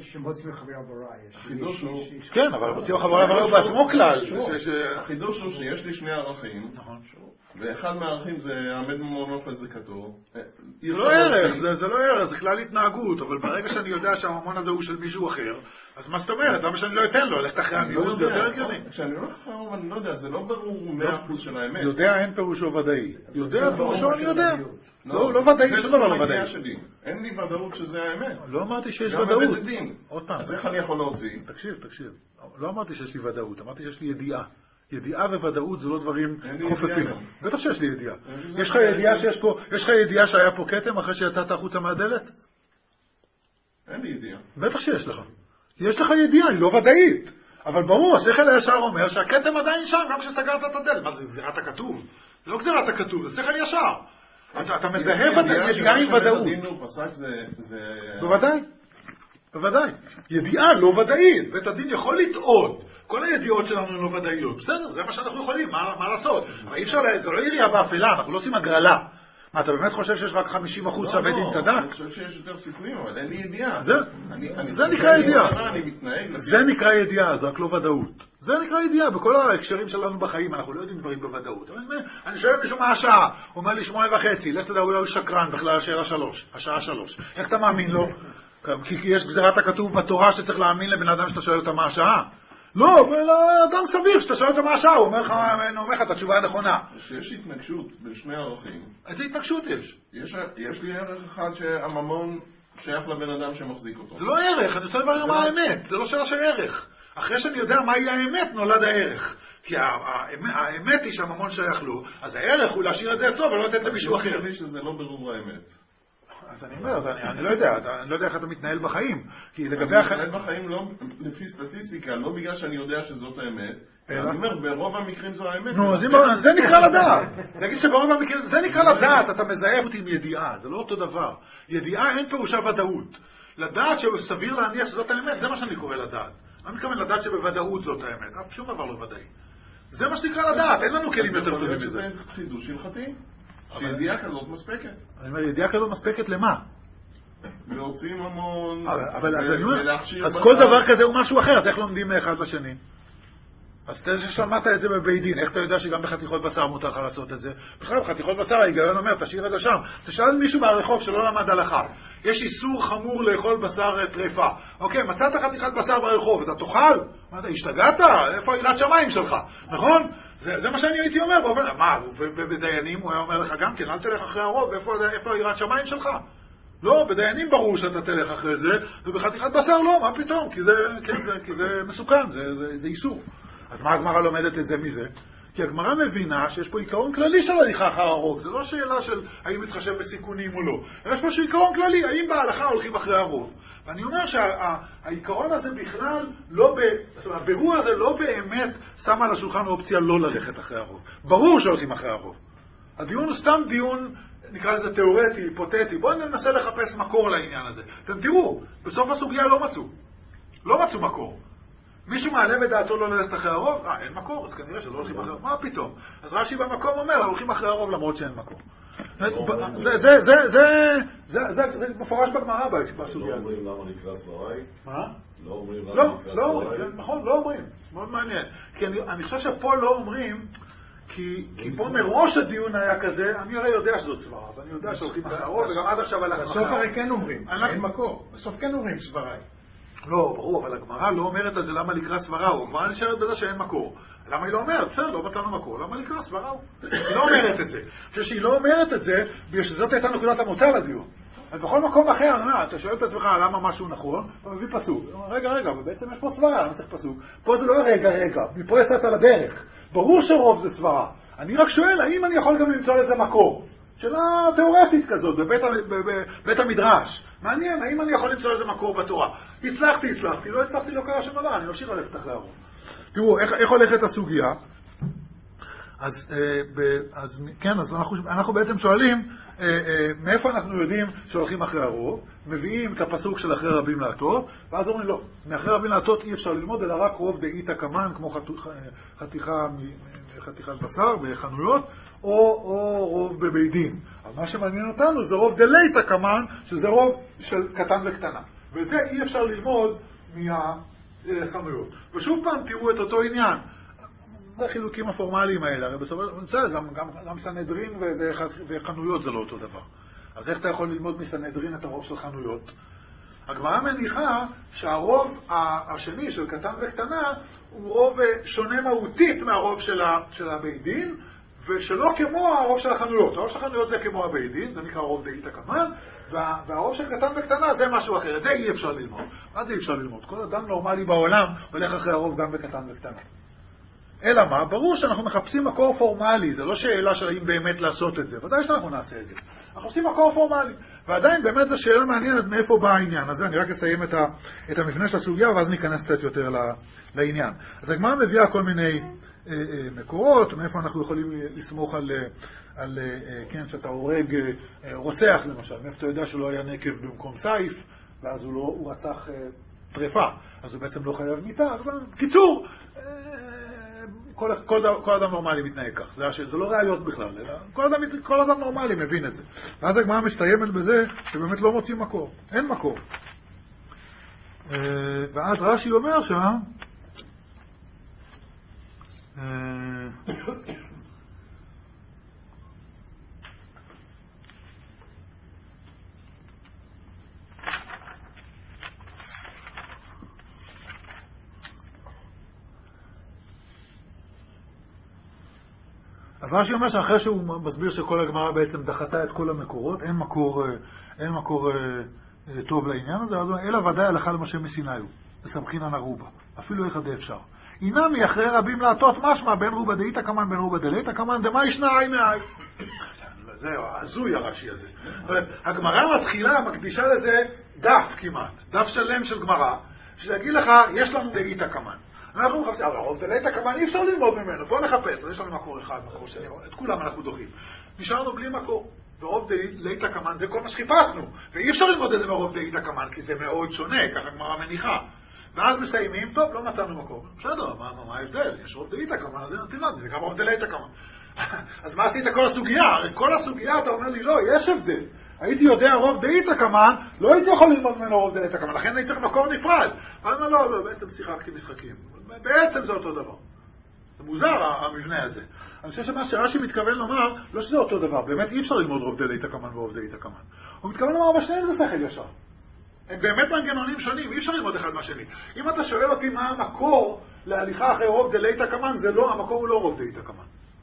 כן, אבל מוציא חברה הוא בעצמו כלל. החידוש הוא שיש לי שני ערכים, ואחד מהערכים זה העמד ממונות לזה כתוב. זה לא ערך, זה לא ערך, זה כלל התנהגות, אבל ברגע שאני יודע שהממון הזה הוא של מישהו אחר, אז מה זאת אומרת? למה שאני לא אתן לו? הולכת אחרי המיעוט, זה יותר הגיוני. כשאני הולך אחרי הרוב, אני לא יודע, זה לא ברור 100% של האמת. יודע אין פירושו ודאי. יודע פירושו אני יודע. לא ודאי, שום דבר לא ודאי. אין לי ודאות שזה האמת. לא אמרתי שיש ודאות. עוד פעם. אז איך אני יכול להוציא? תקשיב. לא אמרתי שיש לי ודאות, אמרתי שיש לי ידיעה. ידיעה וודאות זה לא דברים חופפים. בטח שיש לי ידיעה. יש לך ידיעה שהיה פה כתם אחרי שיצאת החוצה מהדלת? אין לי ידיעה. בטח שיש לך. יש לך ידיעה, היא לא ודאית. אבל ברור, השכל הישר אומר שהכתם עדיין שם, גם כשסגרת את הדלת. מה זה, גזירת הכתוב? זה לא גזירת הכתוב, זה שכל ישר. אתה מזהה ידיעה עם ודאות. בוודאי. ידיעה לא ודאית. בית הדין יכול לטעות. כל הידיעות שלנו לא ודאיות. בסדר, זה מה שאנחנו יכולים, מה לעשות? אבל אי אפשר, זה לא יריעה באפלה, אנחנו לא עושים הגרלה. מה, אתה באמת חושב שיש רק 50% שהבית דין צדק? אני חושב שיש יותר סיכויים, אבל אין לי ידיעה. זה נקרא ידיעה. זה נקרא ידיעה, זה רק לא ודאות. זה נקרא ידיעה, בכל ההקשרים שלנו בחיים, אנחנו לא יודעים דברים בוודאות. אני שואל מישהו מה השעה, הוא אומר לי 8:30, לך תדע, הוא שקרן בכלל השעה 3. איך אתה מאמין לו? כי יש גזירת הכתוב בתורה שצריך להאמין לבן אדם שאתה שואל אותה מה השעה. לא, אדם סביר שאתה שואל אותו מה השעה, הוא אומר לך את התשובה הנכונה. שיש התנגשות בין שני ערכים. איזה התנגשות יש? יש לי ערך אחד שהממון שייך לבן אדם שמחזיק אותו. זה לא ערך, אני רוצה לברר מה האמת, זה לא שאלה של ערך. אחרי שאני יודע מהי האמת, נולד הערך. כי האמת היא שהממון שייך לו, אז הערך הוא להשאיר את זה אצלו ולא לתת למישהו אחר. אני חושב שזה לא ברור האמת. אז אני אומר, אני לא יודע איך אתה מתנהל בחיים. כי לגבי אני מתנהל בחיים לא לפי סטטיסטיקה, לא בגלל שאני יודע שזאת האמת. אני אומר, ברוב המקרים זו האמת. נו, זה נקרא לדעת. להגיד שברוב המקרים, זה נקרא לדעת, אתה מזהה אותי עם ידיעה, זה לא אותו דבר. ידיעה אין פירושה ודאות. לדעת שסביר להניח שזאת האמת, זה מה שאני קורא לדעת. אני מתכוון לדעת שבוודאות זאת האמת, אף שום דבר לא ודאי. זה מה שנקרא לדעת, אין לנו כלים יותר טובים מזה. זה חידוש הלכתי. שידיעה כזאת מספקת. אני אומר, ידיעה כזאת מספקת למה? להוציא ממון, אז כל דבר כזה הוא משהו אחר, אז איך לומדים מאחד לשני? אז אתה ששמעת את זה בבית דין, איך אתה יודע שגם בחתיכות בשר מותר לך לעשות את זה? בכלל, בחתיכות בשר ההיגיון אומר, תשאיר את זה שם. תשאל מישהו ברחוב שלא למד הלכה. יש איסור חמור לאכול בשר טרפה. אוקיי, מצאת חתיכת בשר ברחוב, אתה תאכל? מה אתה, השתגעת? איפה עילת שמיים שלך? נכון? זה מה שאני הייתי אומר. מה, בדיינים הוא היה אומר לך גם כן, אל תלך אחרי הרוב, איפה עילת שמיים שלך? לא, בדיינים ברור שאתה תלך אחרי זה, ובחתיכת בשר לא, מה פתאום? כי זה מסוכן, זה איסור. אז מה הגמרא לומדת את זה מזה? כי הגמרא מבינה שיש פה עיקרון כללי של הליכה אחר הרוב. זה לא שאלה של האם מתחשב בסיכונים או לא. יש פה עיקרון כללי, האם בהלכה הולכים אחרי הרוב. ואני אומר שהעיקרון הזה בכלל לא הבירור הזה לא באמת שם על השולחן אופציה לא ללכת אחרי הרוב. ברור שהולכים אחרי הרוב. הדיון הוא סתם דיון, נקרא לזה תיאורטי, היפותטי. בואו ננסה לחפש מקור לעניין הזה. אתם תראו, בסוף הסוגיה לא מצאו מקור. מישהו מעלה בדעתו לא ללכת אחרי הרוב? אין מקור, אז כנראה שלא הולכים אחרי הרוב. מה פתאום? אז רש"י במקום אומר, הולכים אחרי הרוב למרות שאין מקור. זה מפורש בגמרא בסוגיה. לא אומרים למה נקרא סבראי? מה? לא אומרים למה נקרא לא סבראי? אומרים, נכון, לא אומרים. מאוד מעניין. כי אני חושב שפה לא אומרים, כי פה מראש הדיון היה כזה, אני הרי יודע שזאת סברה, ואני יודע שהולכים אחרי הרוב, וגם עד עכשיו הלכנו אחרי הרוב. בסוף הרי כן אומרים, אין מקור. בסוף כן אומרים סבראי. לא, ברור, אבל הגמרא לא אומרת על זה למה לקרוא סברה, הגמרא נשארת בזה שאין מקור. למה היא לא אומרת? בסדר, לא מצאנו מקור, למה לקרוא סברה? היא לא אומרת את זה. כשהיא לא אומרת את זה, בגלל שזאת הייתה נקודת המוצא לדיון. אז בכל מקום אחר, אתה שואל את עצמך למה משהו נכון, אתה מביא פסוק. רגע, אבל בעצם יש פה סברה, אני צריך פסוק. פה זה לא רגע, מפה יצאת על הדרך. ברור שרוב זה סברה. אני רק שואל, האם אני יכול גם למצוא לזה מקור? שאלה תיאורטית כזאת, בבית המדרש. מעניין, האם אני יכול למצוא איזה מקור בתורה? הצלחתי, לא הצלחתי, לא קרה שום דבר, אני ממשיך ללכת אחרי הרוב. תראו, איך הולכת הסוגיה? אז אנחנו בעצם שואלים, מאיפה אנחנו יודעים שהולכים אחרי הרוב? מביאים את הפסוק של אחרי רבים להטות, ואז אומרים לא, מאחרי רבים להטות אי אפשר ללמוד, אלא רק רוב דאיתא קמן, כמו חתיכת בשר בחנויות, או רוב בבית דין. אבל מה שמעניין אותנו זה רוב דלייתא קמן, שזה רוב של קטן וקטנה. ואת זה אי אפשר ללמוד מהחנויות. ושוב פעם תראו את אותו עניין. זה החילוקים הפורמליים האלה, הרי בסופו של דבר גם סנהדרין וחנויות זה לא אותו דבר. אז איך אתה יכול ללמוד מסנהדרין את הרוב של חנויות? הגמרא מניחה שהרוב השני של קטן וקטנה הוא רוב שונה מהותית מהרוב של הבית דין, ושלא כמו הרוב של החנויות. הרוב של החנויות זה כמו הבית דין, זה נקרא רוב דאיתא קמן, והרוב של קטן וקטנה זה משהו אחר. זה אי אפשר ללמוד. מה זה אי אפשר ללמוד? כל אדם נורמלי בעולם הולך אחרי הרוב גם בקטן וקטנה. אלא מה? ברור שאנחנו מחפשים מקור פורמלי, זה לא שאלה של האם באמת לעשות את זה, ודאי שאנחנו נעשה את זה. אנחנו עושים מקור פורמלי, ועדיין באמת זו שאלה מעניינת מאיפה בא העניין. אז אני רק אסיים את המבנה של הסוגיה, ואז ניכנס קצת יותר לעניין. אז הגמרא מביאה כל מיני מקורות, מאיפה אנחנו יכולים לסמוך על כן, שאתה הורג רוצח למשל, מאיפה אתה יודע שלא היה נקב במקום סייף, ואז הוא רצח טרפה, אז הוא בעצם לא חייב מיתה. קיצור, כל אדם נורמלי מתנהג כך, זה לא ראיות בכלל, כל אדם נורמלי מבין את זה. ואז הגמרא מסתיימת בזה שבאמת לא מוצאים מקור, אין מקור. ואז רש"י אומר שם, אז רש"י אומר שאחרי שהוא מסביר שכל הגמרא בעצם דחתה את כל המקורות, אין מקור טוב לעניין הזה, אז אלא ודאי הלכה למשה מסיני הוא, בסמכינן ערובה, אפילו איך עדי אפשר. אינמי אחרי רבים לעטות משמע בין רובה דאיתא קמן בין רובה דלאיתא קמן דמה ישנה עי מאי. זהו, הזוי הרש"י הזה. הגמרא מתחילה, מקדישה לזה דף כמעט, דף שלם של גמרא, שיגיד לך, יש לנו דאיתא קמן. אנחנו מחפשים, אבל רוב דלאיתא קמן אי אפשר ללמוד ממנו, בוא נחפש, אז יש לנו מקור אחד, מקור שני, את כולם אנחנו דוחים. נשארנו בלי מקור, ורוב דאיתא קמן זה כל מה שחיפשנו, ואי אפשר ללמוד את זה מרוב דאיתא קמן, כי זה מאוד שונה, ככה גמרא מניחה. ואז מסיימים, טוב, לא מצאנו מקור. בסדר, מה ההבדל? יש רוב דאיתא קמן, אז זה גם רוב דלאיתא קמן. אז מה עשית כל הסוגיה? הרי כל הסוגיה אתה אומר לי, לא, יש הבדל. הייתי יודע רוב דאיתא קמן, לא הייתי יכול ללמוד ממנו רוב דאיתא קמן, לכן הייתי צריך מקור נפרד. אבל לא, בעצם שיחקתי משחקים. בעצם זה אותו דבר. זה מוזר המבנה הזה. אני חושב שמה שרש"י מתכוון לומר, לא שזה אותו דבר, באמת אי אפשר ללמוד רוב דאיתא קמן ורוב דאיתא קמן. הוא מתכוון לומר, בשניהם זה שכל ישר. הם באמת מנגנונים שונים, אי אפשר ללמוד אחד מהשני. אם אתה שואל אותי מה המקור להליכה אחרי רוב דאיתא קמן, זה לא, המקור הוא לא רוב דאיתא קמן.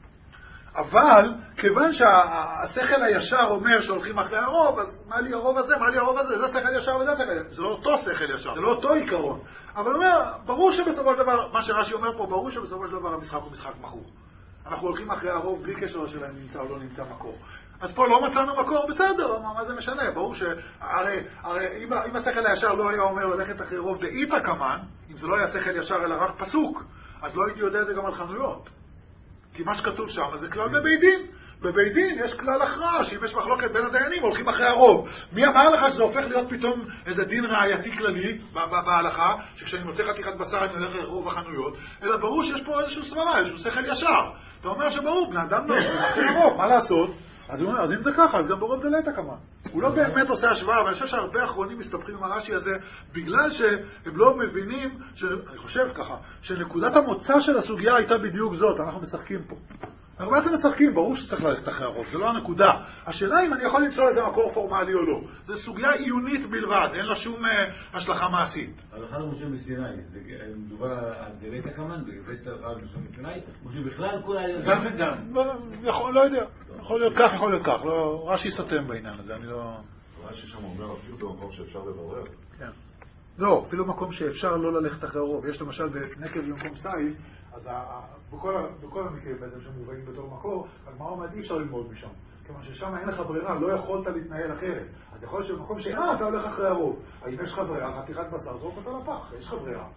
אבל, כיוון שהשכל הישר אומר שהולכים אחרי הרוב, אז מה לי הרוב הזה, מה לי הרוב הזה, זה שכל ישר וזה שכל ישר. זה לא אותו שכל ישר, זה לא אותו עיקרון. אבל הוא אומר, ברור שבסופו של דבר, מה שרש"י אומר פה, ברור שבסופו של דבר המשחק הוא משחק מכור. אנחנו הולכים אחרי הרוב בלי קשר שלהם נמצא או לא נמצא מקור. אז פה לא מצאנו מקור, בסדר, מה זה משנה? ברור שהרי אם השכל הישר לא היה אומר ללכת אחרי רוב דאיתא קמן, אם זה לא היה שכל ישר אלא רק פסוק, אז לא הייתי יודע את זה גם על חנויות. כי מה שכתוב שם זה כלל בבית דין. בבית דין יש כלל הכרעה, שאם יש מחלוקת בין הדיינים הולכים אחרי הרוב. מי אמר לך שזה הופך להיות פתאום איזה דין ראייתי כללי בהלכה, שכשאני מוצא חתיכת בשר אני הולך לרוב החנויות, אלא ברור שיש פה איזשהו סברה, איזשהו שכל ישר. אתה אומר שברור, בני אדם לא, אחרי הרוב, מה לעשות? אז הוא אומר, אז אם זה ככה, אז גם ברוב דלאיתא קמן. הוא לא באמת עושה השוואה, אבל אני חושב שהרבה אחרונים מסתבכים עם הרש"י הזה, בגלל שהם לא מבינים, אני חושב ככה, שנקודת המוצא של הסוגיה הייתה בדיוק זאת, אנחנו משחקים פה. אנחנו בעצם משחקים, ברור שצריך ללכת אחרי הרוב, זה לא הנקודה. השאלה אם אני יכול למצוא לזה מקור פורמלי או לא. זו סוגיה עיונית בלבד, אין לה שום השלכה מעשית. הלכה למשה מסיני, מדובר על דלאיתא קמן, בפסק הלכה למשה מסיני, או שבכלל כל גם וגם. לא יודע, יכול להיות כך, יכול להיות כך, רש"י סותם בעניין הזה, אני לא... רש"י שם אומר אפילו במקום שאפשר לברר. כן. לא, אפילו מקום שאפשר לא ללכת אחרי הרוב. יש למשל בנקב במקום סייל, אז בכל המקרים בעצם שמובאים בתור מקור, הגמרא אומרת אי אפשר ללמוד משם. כיוון ששם אין לך ברירה, לא יכולת להתנהל אחרת. אז יכול להיות שבמקום אתה הולך אחרי הרוב. אם יש לך ברירה, חתיכת בשר, זרוק אותה לפח, יש לך ברירה.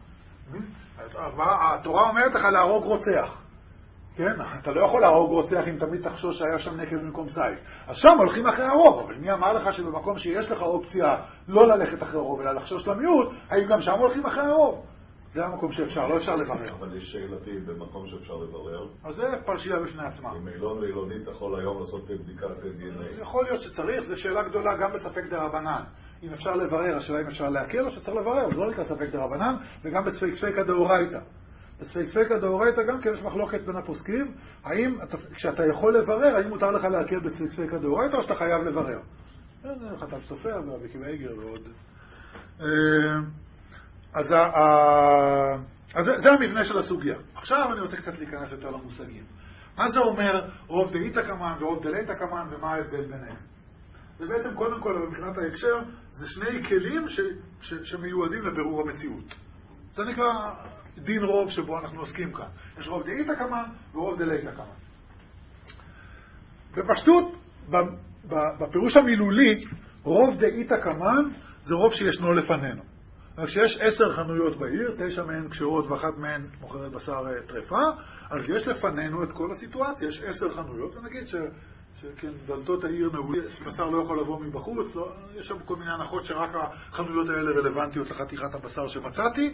התורה אומרת לך להרוג רוצח. כן, אתה לא יכול להרוג רוצח אם תמיד תחשוש שהיה שם נקב במקום סייל. אז שם הולכים אחרי הרוב, אבל מי אמר לך שבמקום שיש לך אופציה לא ללכת אחרי הרוב, אלא לחשוש למיעוט, האם גם שם הולכים אחרי הרוב? זה המקום שאפשר, לא אפשר לברר. אבל יש שאלתי במקום שאפשר לברר. אז זה פרשייה בפני עצמה. אם אילון ואילונית יכול היום לעשות בדיקת DNA. יכול להיות שצריך, זו שאלה גדולה גם בספק דרבנן. אם אפשר לברר, השאלה אם אפשר להקל או שצריך לברר, זה לא נקרא ספק דרבנן, וגם בספקא דאורייתא. בספקא דאורייתא גם כן יש מחלוקת בין הפוסקים, האם כשאתה יכול לברר, האם מותר לך להקל בספקא דאורייתא או שאתה חייב לברר. זה חטב סופר והבקיב איגר ועוד. אז זה המבנה של הסוגיה. עכשיו אני רוצה קצת להיכנס יותר למושגים. מה זה אומר רוב דאיתא קמן ורוב דלאיתא קמן ומה ההבדל ביניהם? ובעצם קודם כל מבחינת ההקשר זה שני כלים שמיועדים לבירור המציאות. זה נקרא דין רוב שבו אנחנו עוסקים כאן. יש רוב דאיתא קמן ורוב דלאיתא קמן. בפשטות, בפירוש המילולי, רוב דאיתא קמן זה רוב שישנו לפנינו. כשיש 10 חנויות בעיר, 9 מהן כשרות ואחת מהן מוכרת בשר טרפה, אז יש לפנינו את כל הסיטואציה, יש 10 חנויות, ונגיד שכן, דלתות העיר נעולי, בשר לא יכול לבוא מבחוץ, לא, יש שם כל מיני הנחות שרק החנויות האלה רלוונטיות לחתיכת הבשר שמצאתי,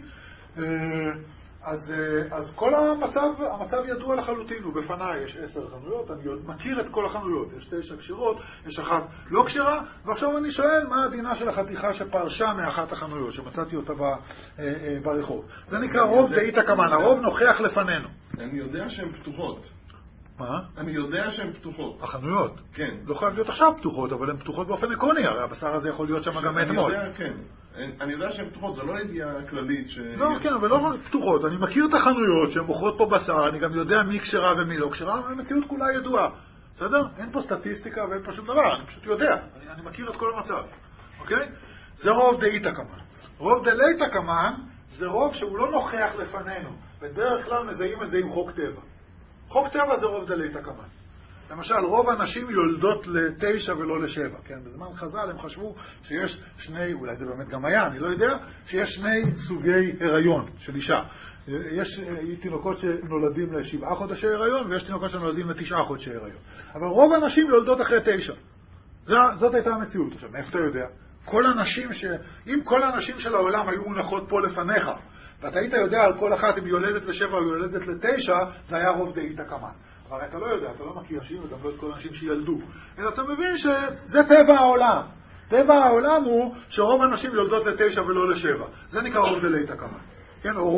אז כל המצב ידוע לחלוטין, ובפניי יש 10 חנויות, אני מכיר את כל החנויות, יש 9 קשירות, יש אחת לא קשירה, ועכשיו אני שואל מה הדינה של החתיכה שפרשה מאחת החנויות, שמצאתי אותה ברחוב. זה נקרא רוב דאיתא קמן, הרוב נוכח לפנינו. אני יודע שהן פתוחות. מה? אני יודע שהן פתוחות. החנויות. כן. לא חייב להיות עכשיו פתוחות, אבל הן פתוחות באופן עקרוני, הרי הבשר הזה יכול להיות שם גם מאתמול. כן. אני יודע שהן פתוחות, זו לא ידיעה כללית ש... לא, כן, אבל לא פתוחות. אני מכיר את החנויות שהן מוכרות פה בשר, אני גם יודע מי כשרה ומי לא כשרה, המציאות כולה ידועה. בסדר? אין פה סטטיסטיקה ואין פה שום דבר, אני פשוט יודע. אני מכיר את כל המצב. אוקיי? זה רוב דאיתא קמן. רוב דלייתא קמן זה רוב שהוא לא נוכח לפנינו. בדרך כלל מזהים את זה עם חוק טבע. חוק טבע זה רוב דלייתא קמן. למשל, רוב הנשים יולדות ל9 ולא ל7. כן? בזמן חז"ל הם חשבו שיש שני, אולי זה באמת גם היה, אני לא יודע, שיש שני סוגי הריון של אישה. יש תינוקות שנולדים ל7 חודשי הריון, ויש תינוקות שנולדים ל9 חודשי הריון. אבל רוב הנשים יולדות אחרי 9. זאת הייתה המציאות. עכשיו, מאיפה אתה יודע? אם כל הנשים של העולם היו מונחות פה לפניך, ואתה היית יודע על כל אחת אם יולדת ל7 או יולדת ל9, זה היה רוב דאיתא קמן. אבל אתה לא יודע, אתה לא מכיר נשים וגם לא את כל הנשים שילדו. אלא אתה מבין שזה טבע העולם. טבע העולם הוא שרוב הנשים יולדות ל9 ולא ל7. זה נקרא רוב דלייתא קמן. כן, או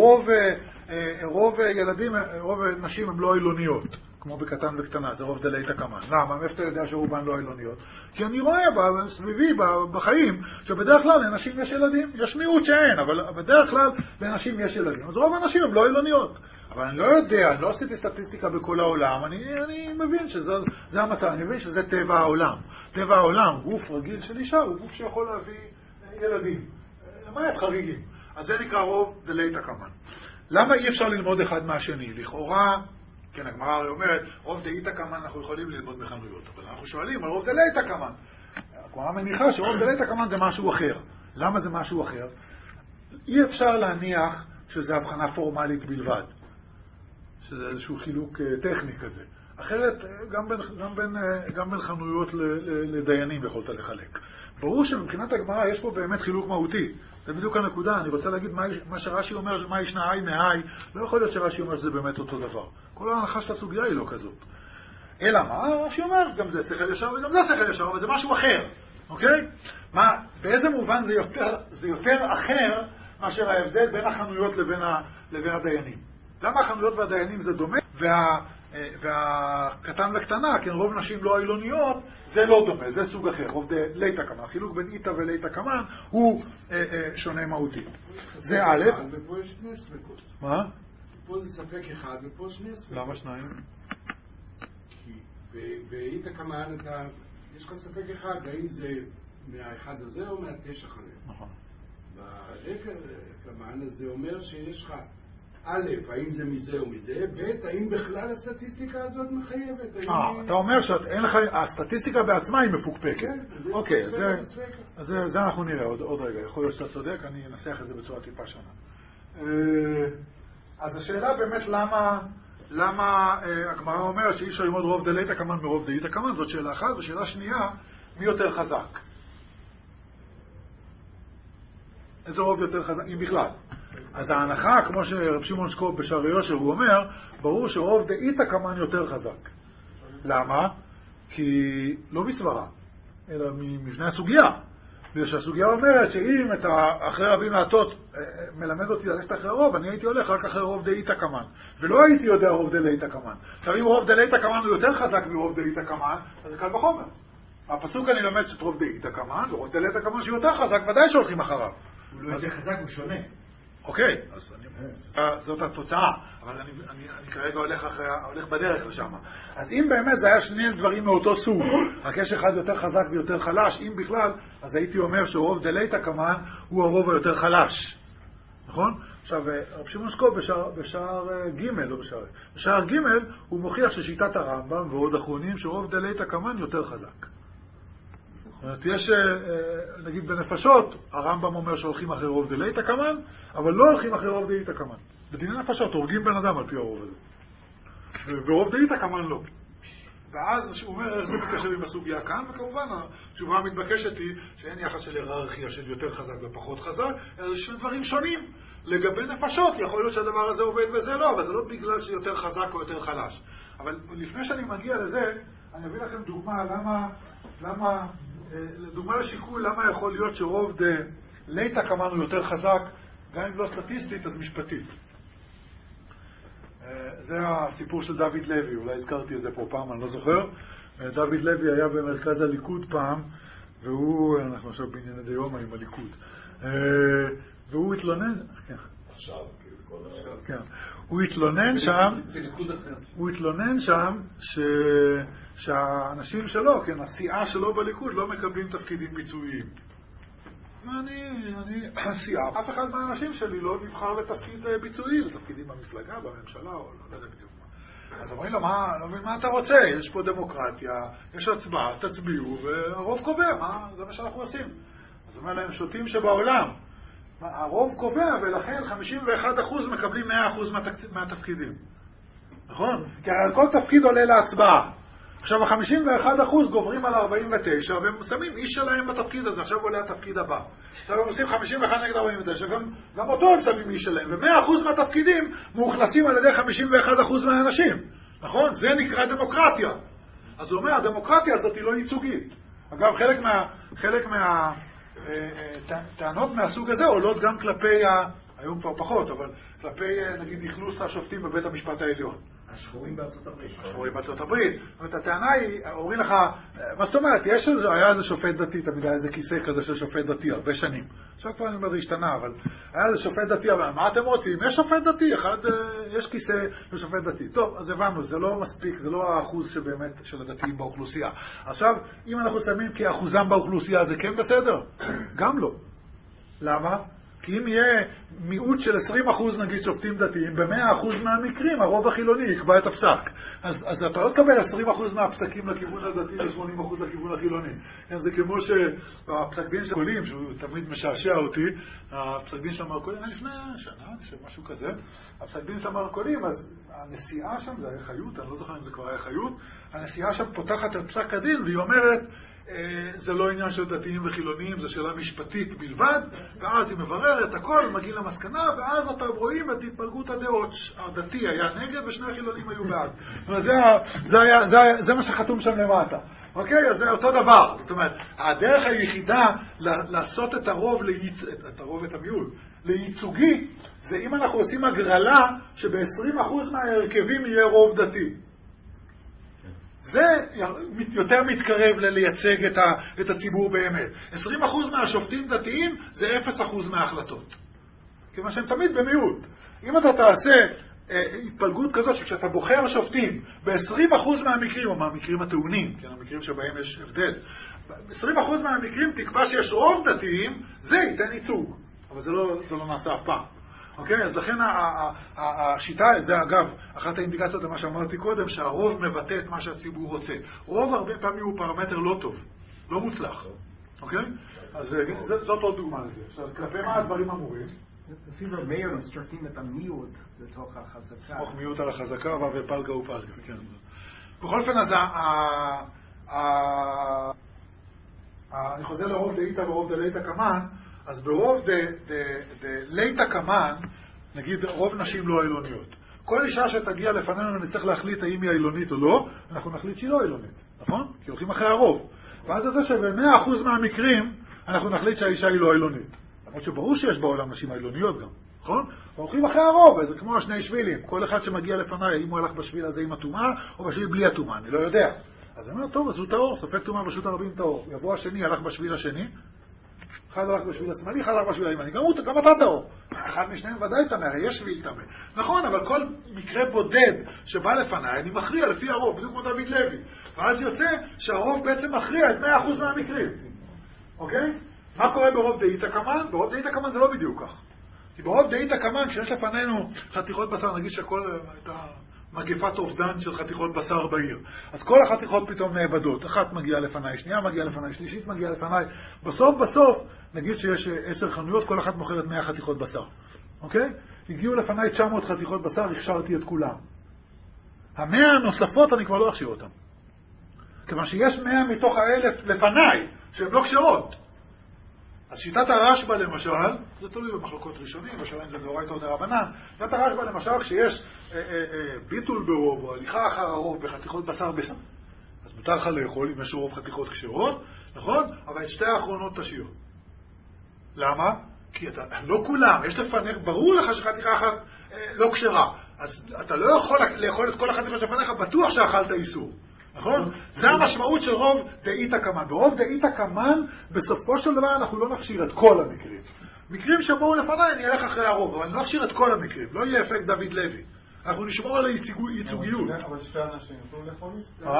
רוב ילדים, רוב נשים הם לא אילוניות, כמו בקטן וקטנה, זה רוב דלייתא קמן. למה? מאיפה אתה יודע שרובן לא אילוניות? כי אני רואה סביבי, בחיים, שבדרך כלל לנשים יש ילדים. יש מיעוט שאין, אבל בדרך כלל לנשים יש ילדים. אז רוב הנשים הם לא אילוניות. אבל אני לא יודע, אני לא עשיתי סטטיסטיקה בכל העולם, אני מבין שזה המצב, אני מבין שזה טבע העולם. טבע העולם, גוף רגיל של אישה, הוא גוף שיכול להביא ילדים. למעט חריגים. אז זה נקרא רוב דלייתא קמן. למה אי אפשר ללמוד אחד מהשני? לכאורה, כן, הגמרא הרי אומרת, רוב דאיתא קמן אנחנו יכולים ללמוד בחנויות, אבל אנחנו שואלים על רוב דלייתא קמן. הגמרא מניחה שרוב דלייתא קמן זה משהו אחר. למה זה משהו אחר? אי אפשר להניח שזה הבחנה פורמלית בלבד. שזה איזשהו חילוק טכני כזה. אחרת, גם בין חנויות לדיינים יכולת לחלק. ברור שמבחינת הגמרא יש פה באמת חילוק מהותי. זה בדיוק הנקודה. אני רוצה להגיד מה שרש"י אומר, מה ישנה עי מהי, לא יכול להיות שרש"י אומר שזה באמת אותו דבר. כל ההנחה של הסוגיה היא לא כזאת. אלא מה? רש"י אומר, גם זה שכל ישר וגם זה שכל ישר, אבל זה משהו אחר. אוקיי? באיזה מובן זה יותר אחר מאשר ההבדל בין החנויות לבין הדיינים? למה החנויות והדיינים זה דומה? והקטן וקטנה, כן, רוב נשים לא אילוניות, זה לא דומה, זה סוג אחר, רוב דלייתא קמן. החילוק בין איתא ולייתא קמן הוא שונה מהותי. זה א', ופה יש שני ספקות. מה? פה זה ספק אחד ופה שני ספקות. למה שניים? כי באיתא קמן יש לך ספק אחד, האם זה מהאחד הזה או מהתשע חנויות. נכון. בדלייתא קמן הזה אומר שיש לך א', האם זה מזה או מזה, ב', האם בכלל הסטטיסטיקה הזאת מחייבת? אתה אומר שאין לך, הסטטיסטיקה בעצמה היא מפוקפקת. אוקיי, אז זה אנחנו נראה עוד רגע. יכול להיות שאתה צודק, אני אנסח את זה בצורה טיפה שונה. אז השאלה באמת למה הגמרא אומרת שאי אפשר ללמוד רוב דלייתא קמן מרוב דאיתא קמן, זאת שאלה אחת, ושאלה שנייה, מי יותר חזק? איזה רוב יותר חזק, אם בכלל? אז ההנחה, כמו שרב שמעון שקופ בשערי יושר, הוא אומר, ברור שרוב דאיתא קמן יותר חזק. למה? כי לא מסברה, אלא ממבנה הסוגיה. בגלל שהסוגיה אומרת שאם את אחרי רבים מעטות מלמד אותי ללכת אחרי רוב, אני הייתי הולך רק אחרי רוב דאיתא קמן. ולא הייתי יודע רוב דלייתא קמן. עכשיו אם רוב דלייתא קמן הוא יותר חזק מרוב דאיתא קמן, אז זה קל וחומר. הפסוק אני לומד שאת רוב דאיתא קמן, ורוב דלייתא קמן שהוא יותר חזק, ודאי שהולכים אחריו. הוא לא יותר חזק, הוא שונה. אוקיי, אז זאת התוצאה, אבל אני כרגע הולך בדרך לשם. אז אם באמת זה היה שני דברים מאותו סוג, רק יש אחד יותר חזק ויותר חלש, אם בכלל, אז הייתי אומר שרוב דלייתא קמן הוא הרוב היותר חלש. נכון? עכשיו, רב שמעון שקופ בשער ג' לא בשער ג' הוא מוכיח ששיטת הרמב"ם ועוד אחרונים שרוב דלייתא קמן יותר חזק. יש, נגיד בנפשות, הרמב"ם אומר שהולכים אחרי רוב דלייתא קמן, אבל לא הולכים אחרי רוב דאיתא קמן. בדיני נפשות הורגים בן אדם על פי הרוב הזה. ורוב דאיתא קמן לא. ואז הוא אומר, איך זה מתקשר עם הסוגיה כאן, וכמובן התשובה המתבקשת היא שאין יחס של היררכיה של יותר חזק ופחות חזק, אלא שני דברים שונים. לגבי נפשות, יכול להיות שהדבר הזה עובד וזה לא, אבל זה לא בגלל שיותר חזק או יותר חלש. אבל לפני שאני מגיע לזה, אני אביא לכם דוגמה לדוגמה לשיקול למה יכול להיות שרוב דלייתא קמן הוא יותר חזק, גם אם לא סטטיסטית, אז משפטית. זה הסיפור של דוד לוי, אולי הזכרתי את זה פה פעם, אני לא זוכר. דוד לוי היה במרכז הליכוד פעם, והוא, אנחנו עכשיו בענייני דיומא עם הליכוד, והוא התלונן, עכשיו, כאילו, כל עכשיו. כן. הוא התלונן שם שהאנשים שלו, כן, הסיעה שלו בליכוד לא מקבלים תפקידים ביצועיים. הסיעה, אף אחד מהאנשים שלי לא נבחר לתפקיד ביצועי, לתפקידים במפלגה, בממשלה, או לא יודע בדיוק מה. אז אומרים לו, לא מבין מה אתה רוצה? יש פה דמוקרטיה, יש הצבעה, תצביעו, והרוב קובע, זה מה שאנחנו עושים. אז אומר להם, שוטים שבעולם. הרוב קובע, ולכן 51% מקבלים 100% מהתפקידים. נכון? כי על כל תפקיד עולה להצבעה. עכשיו ה-51% גוברים על 49, והם שמים איש שלהם בתפקיד הזה, עכשיו עולה התפקיד הבא. עכשיו הם עושים 51 נגד 49, גם אותו הם שמים איש שלהם, ו100% מהתפקידים מאוכלסים על ידי 51% מהאנשים. נכון? זה נקרא דמוקרטיה. אז הוא אומר, הדמוקרטיה הזאת היא לא ייצוגית. אגב, חלק טענות מהסוג הזה עולות גם כלפי, היום כבר פחות, אבל כלפי, נגיד, אכלוס השופטים בבית המשפט העליון. השחורים בארצות הברית. השחורים בארצות הברית. זאת אומרת, הטענה היא, אומרים לך, מה זאת אומרת, היה איזה שופט דתי, תמיד היה איזה כיסא כזה של שופט דתי, הרבה שנים. עכשיו כבר אני אומר, זה השתנה, אבל היה איזה שופט דתי, אבל מה אתם רוצים? יש שופט דתי, יש כיסא של שופט דתי. טוב, אז הבנו, זה לא מספיק, זה לא האחוז שבאמת של הדתיים באוכלוסייה. עכשיו, אם אנחנו שמים כאחוזם באוכלוסייה, זה כן בסדר? גם לא. למה? כי אם יהיה מיעוט של 20% נגיד שופטים דתיים, ב100% מהמקרים הרוב החילוני יקבע את הפסק. אז אתה לא תקבל 20% מהפסקים לכיוון הדתי ו80% לכיוון החילוני. זה כמו שהפסק דין של מרקולים, שהוא תמיד משעשע אותי, הפסק דין של מרקולים, לפני שנה, משהו כזה, הפסק דין של מרקולים, אז הנשיאה שם, זה היה חיות, אני לא זוכר אם זה כבר היה חיות, הנשיאה שם פותחת את פסק הדין והיא אומרת, זה לא עניין של דתיים וחילוניים, זה שאלה משפטית בלבד, ואז היא מבררת הכל, מגיעים למסקנה, ואז אתם רואים את התפלגות הדעות. הדתי היה נגד ושני החילונים היו בעד. זה מה שחתום שם למטה. אוקיי? אז זה אותו דבר. זאת אומרת, הדרך היחידה לעשות את הרוב, את המיעוט, לייצוגי, זה אם אנחנו עושים הגרלה שב-20% מההרכבים יהיה רוב דתי. זה יותר מתקרב לייצג את הציבור באמת. 20% מהשופטים דתיים זה 0% מההחלטות. כיוון שהם תמיד במיעוט. אם אתה תעשה התפלגות כזאת שכשאתה בוחר שופטים ב-20% מהמקרים, או מהמקרים הטעונים, כן, המקרים שבהם יש הבדל, 20% מהמקרים תקבע שיש רוב דתיים, זה ייתן ייצוג. אבל זה לא נעשה אף פעם. אוקיי? אז לכן השיטה, זה אגב, אחת האינדיקציות למה שאמרתי קודם, שהרוב מבטא את מה שהציבור רוצה. רוב הרבה פעמים הוא פרמטר לא טוב, לא מוצלח. אוקיי? אז זאת עוד דוגמה לזה. עכשיו, כלפי מה הדברים אמורים? אפילו מאיר משתרפים את המיעוט לתוך החזקה. תוך מיעוט על החזקה ופלגה ופלגה, כן. בכל אופן, אז אני חוזר לרוב דאיתא ורוב דלייתא קמן, אז ברוב דלייתא קמן, נגיד רוב נשים לא אילוניות. כל אישה שתגיע לפנינו נצטרך להחליט האם היא אילונית או לא, אנחנו נחליט שהיא לא אילונית, נכון? כי הולכים אחרי הרוב. ואז זה שב100% מהמקרים אנחנו נחליט שהאישה היא לא אילונית. למרות שברור שיש בעולם נשים אילוניות גם, נכון? הולכים אחרי הרוב, זה כמו השני שבילים. כל אחד שמגיע לפניי, אם הוא הלך בשביל הזה עם הטומאה או בשביל בלי הטומאה, אני לא יודע. אז אני אומר, טוב, אז הוא טהור, ספק טומאה ברשות הרבים טהור. יבוא השני, הלך בשביל השני, אחד הלך בשביל השמאלי, אחד הלך בשביל הימני. גם אתה טהור. אחד משניהם ודאי טמא, הרי יש שביל טמא. נכון, אבל כל מקרה בודד שבא לפניי, אני מכריע לפי הרוב, בדיוק כמו דוד לוי. ואז יוצא שהרוב בעצם מכריע את 100% מהמקרים. אוקיי? מה קורה ברוב דאיתא קמן? ברוב דאיתא קמן זה לא בדיוק כך. כי ברוב דאיתא קמן, כשיש לפנינו חתיכות בשר, נגיד שהכל הייתה מגפת אובדן של חתיכות בשר בעיר. אז כל החתיכות פתאום נאבדות. אחת מגיעה לפניי, שנייה מגיעה לפניי, שלישית מגיעה לפניי. בסוף, נגיד שיש 10 חנויות, כל אחת מוכרת 100 חתיכות בשר. אוקיי? הגיעו לפניי 900 חתיכות בשר, הכשרתי את כולם. 100 הנוספות אני כבר לא אכשיר אותם. כיוון שיש 100 מתוך 1,000 לפניי, שהן לא כשרות. אז שיטת הרשב"א למשל, זה תלוי במחלוקות ראשונים, בשלם זה דאורייתא או דרבנן, שיטת הרשב"א למשל, כשיש ביטול ברוב או הליכה אחר הרוב בחתיכות בשר בשר, אז מותר לך לאכול אם יש רוב חתיכות כשרות, נכון? אבל את שתי האחרונות תשאיר. למה? כי לא כולם, יש לפניך, ברור לך שחתיכה אחת לא כשרה, אז אתה לא יכול לאכול את כל החתיכות שלפניך, בטוח שאכלת איסור. נכון? זה המשמעות של רוב דאיתא קמן. ברוב דאיתא קמן, בסופו של דבר אנחנו לא נכשיר את כל המקרים. מקרים שבואו לפניי, אני אלך אחרי הרוב, אבל אני לא נכשיר את כל המקרים. לא יהיה אפקט דוד לוי. אנחנו נשמור על הייצוגיות. אבל שתי אנשים יוכלו לאכול?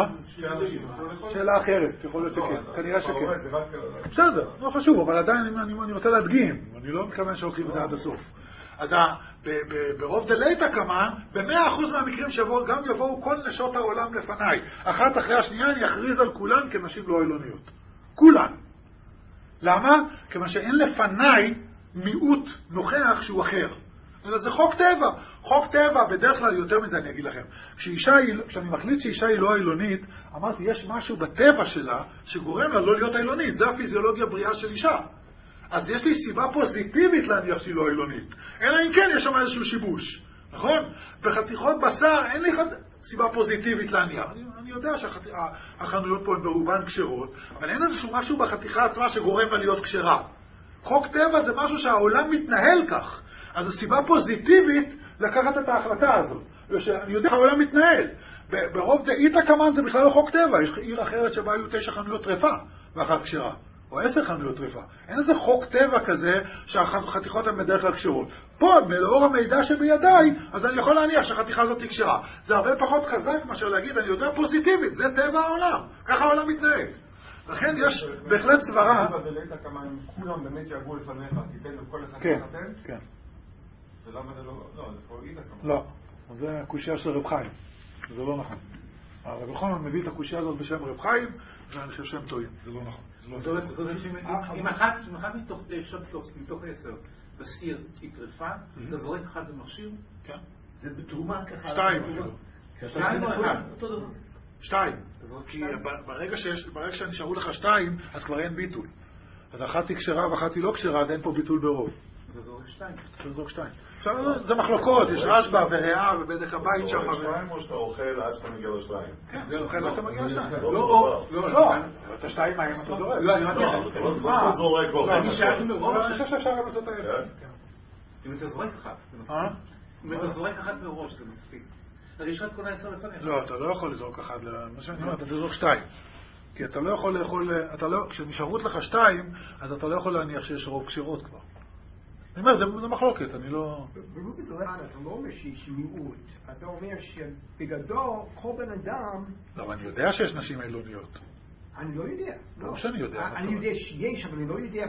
שאלה אחרת, יכול להיות שכן. כנראה שכן. בסדר, לא חשוב, אבל עדיין אני רוצה להדגים. אני לא מתכוון שהולכים את זה עד הסוף. אז ברוב דלייתא קמן, ב100% מהמקרים גם יבואו כל נשות העולם לפניי. אחת אחרי השנייה אני אכריז על כולן כנשים לא אילוניות. כולן. למה? כיוון שאין לפניי מיעוט נוכח שהוא אחר. זה חוק טבע. חוק טבע, בדרך כלל יותר מזה אני אגיד לכם. כשאני מחליט שאישה היא לא אילונית, אמרתי, יש משהו בטבע שלה שגורם לה לא להיות אילונית. זה הפיזיולוגיה בריאה של אישה. אז יש לי סיבה פוזיטיבית להניח שהיא לא אילונית. אלא אם כן יש שם איזשהו שיבוש. נכון? בחתיכות בשר אין לי סיבה פוזיטיבית להניח. אני יודע שהחנויות פה הן ברובן כשרות, אבל אין איזשהו משהו בחתיכה עצמה שגורם לה להיות כשרה. חוק טבע זה משהו שהעולם מתנהל כך. אז הסיבה פוזיטיבית לקחת את ההחלטה הזאת. אני יודע שהעולם מתנהל. ברוב דאיתא קמן זה בכלל לא חוק טבע. יש עיר אחרת שבה היו 9 חנויות טרפה ואחת כשרה. או 10 חנויות טרפה. אין איזה חוק טבע כזה שהחתיכות הן בדרך כלל כשרות. פה, לאור המידע שבידיי, אז אני יכול להניח שהחתיכה הזאת היא כשרה. זה הרבה פחות חזק מאשר להגיד, אני יודע פוזיטיבית, זה טבע העולם. ככה העולם מתנהג. לכן יש בהחלט סברה. בדלייתא קמן, כולם באמת יגעו לפניך, תיתן לכל אחד כן, לחתן? כן. ולמה זה לא? לא, זה פה איתא קמן. לא, זה הקושיה של רב חיים. זה לא נכון. הרב חנן מביא את הקושיה הזאת בשם רב חיים, ואני חושב שהם טועים. זה לא נכון. אם אחת מתוך 10 בסיר היא טרפה, אתה זורק אחד במכשיר? כן. זה בתרומה ככה. 2 אפילו. 2 או 1? 2. כי ברגע שנשארו לך 2, אז כבר אין ביטול. אז אחת היא כשרה ואחת היא לא כשרה, אז אין פה ביטול ברוב. אתה זורק 2. אתה זורק 2. עכשיו זה מחלוקות, יש רשב"א וריאה ובדק הבית שם. אתה זורק 2 או שאתה אוכל עד שאתה מגיע ל2? כן, זה אוכל עד שאתה מגיע ל2. לא, אתה 2 מהים אתה זורק. לא, אתה זורק בו. אני חושב שאפשר גם לעשות ההפך. אם אתה זורק אחד, אם אתה זורק אחד מראש זה מספיק. יש לך את כל 10 לפניך. לא, אתה לא יכול לזרוק אחד, מה שאני אומר, אתה תזרוק 2. כי אתה לא יכול לאכול, כשנשארות לך 2, אז אתה לא יכול להניח שיש רוב כשרות כבר. אני אומר, זה מחלוקת, אני לא... ברוב הדברים, אתה לא אומר שיש מיעוט. אתה אומר שבגדול, כל בן אדם... לא, אני יודע שיש נשים אילוניות. אני לא יודע. לא שאני יודע. אני יודע שיש, אבל אני לא יודע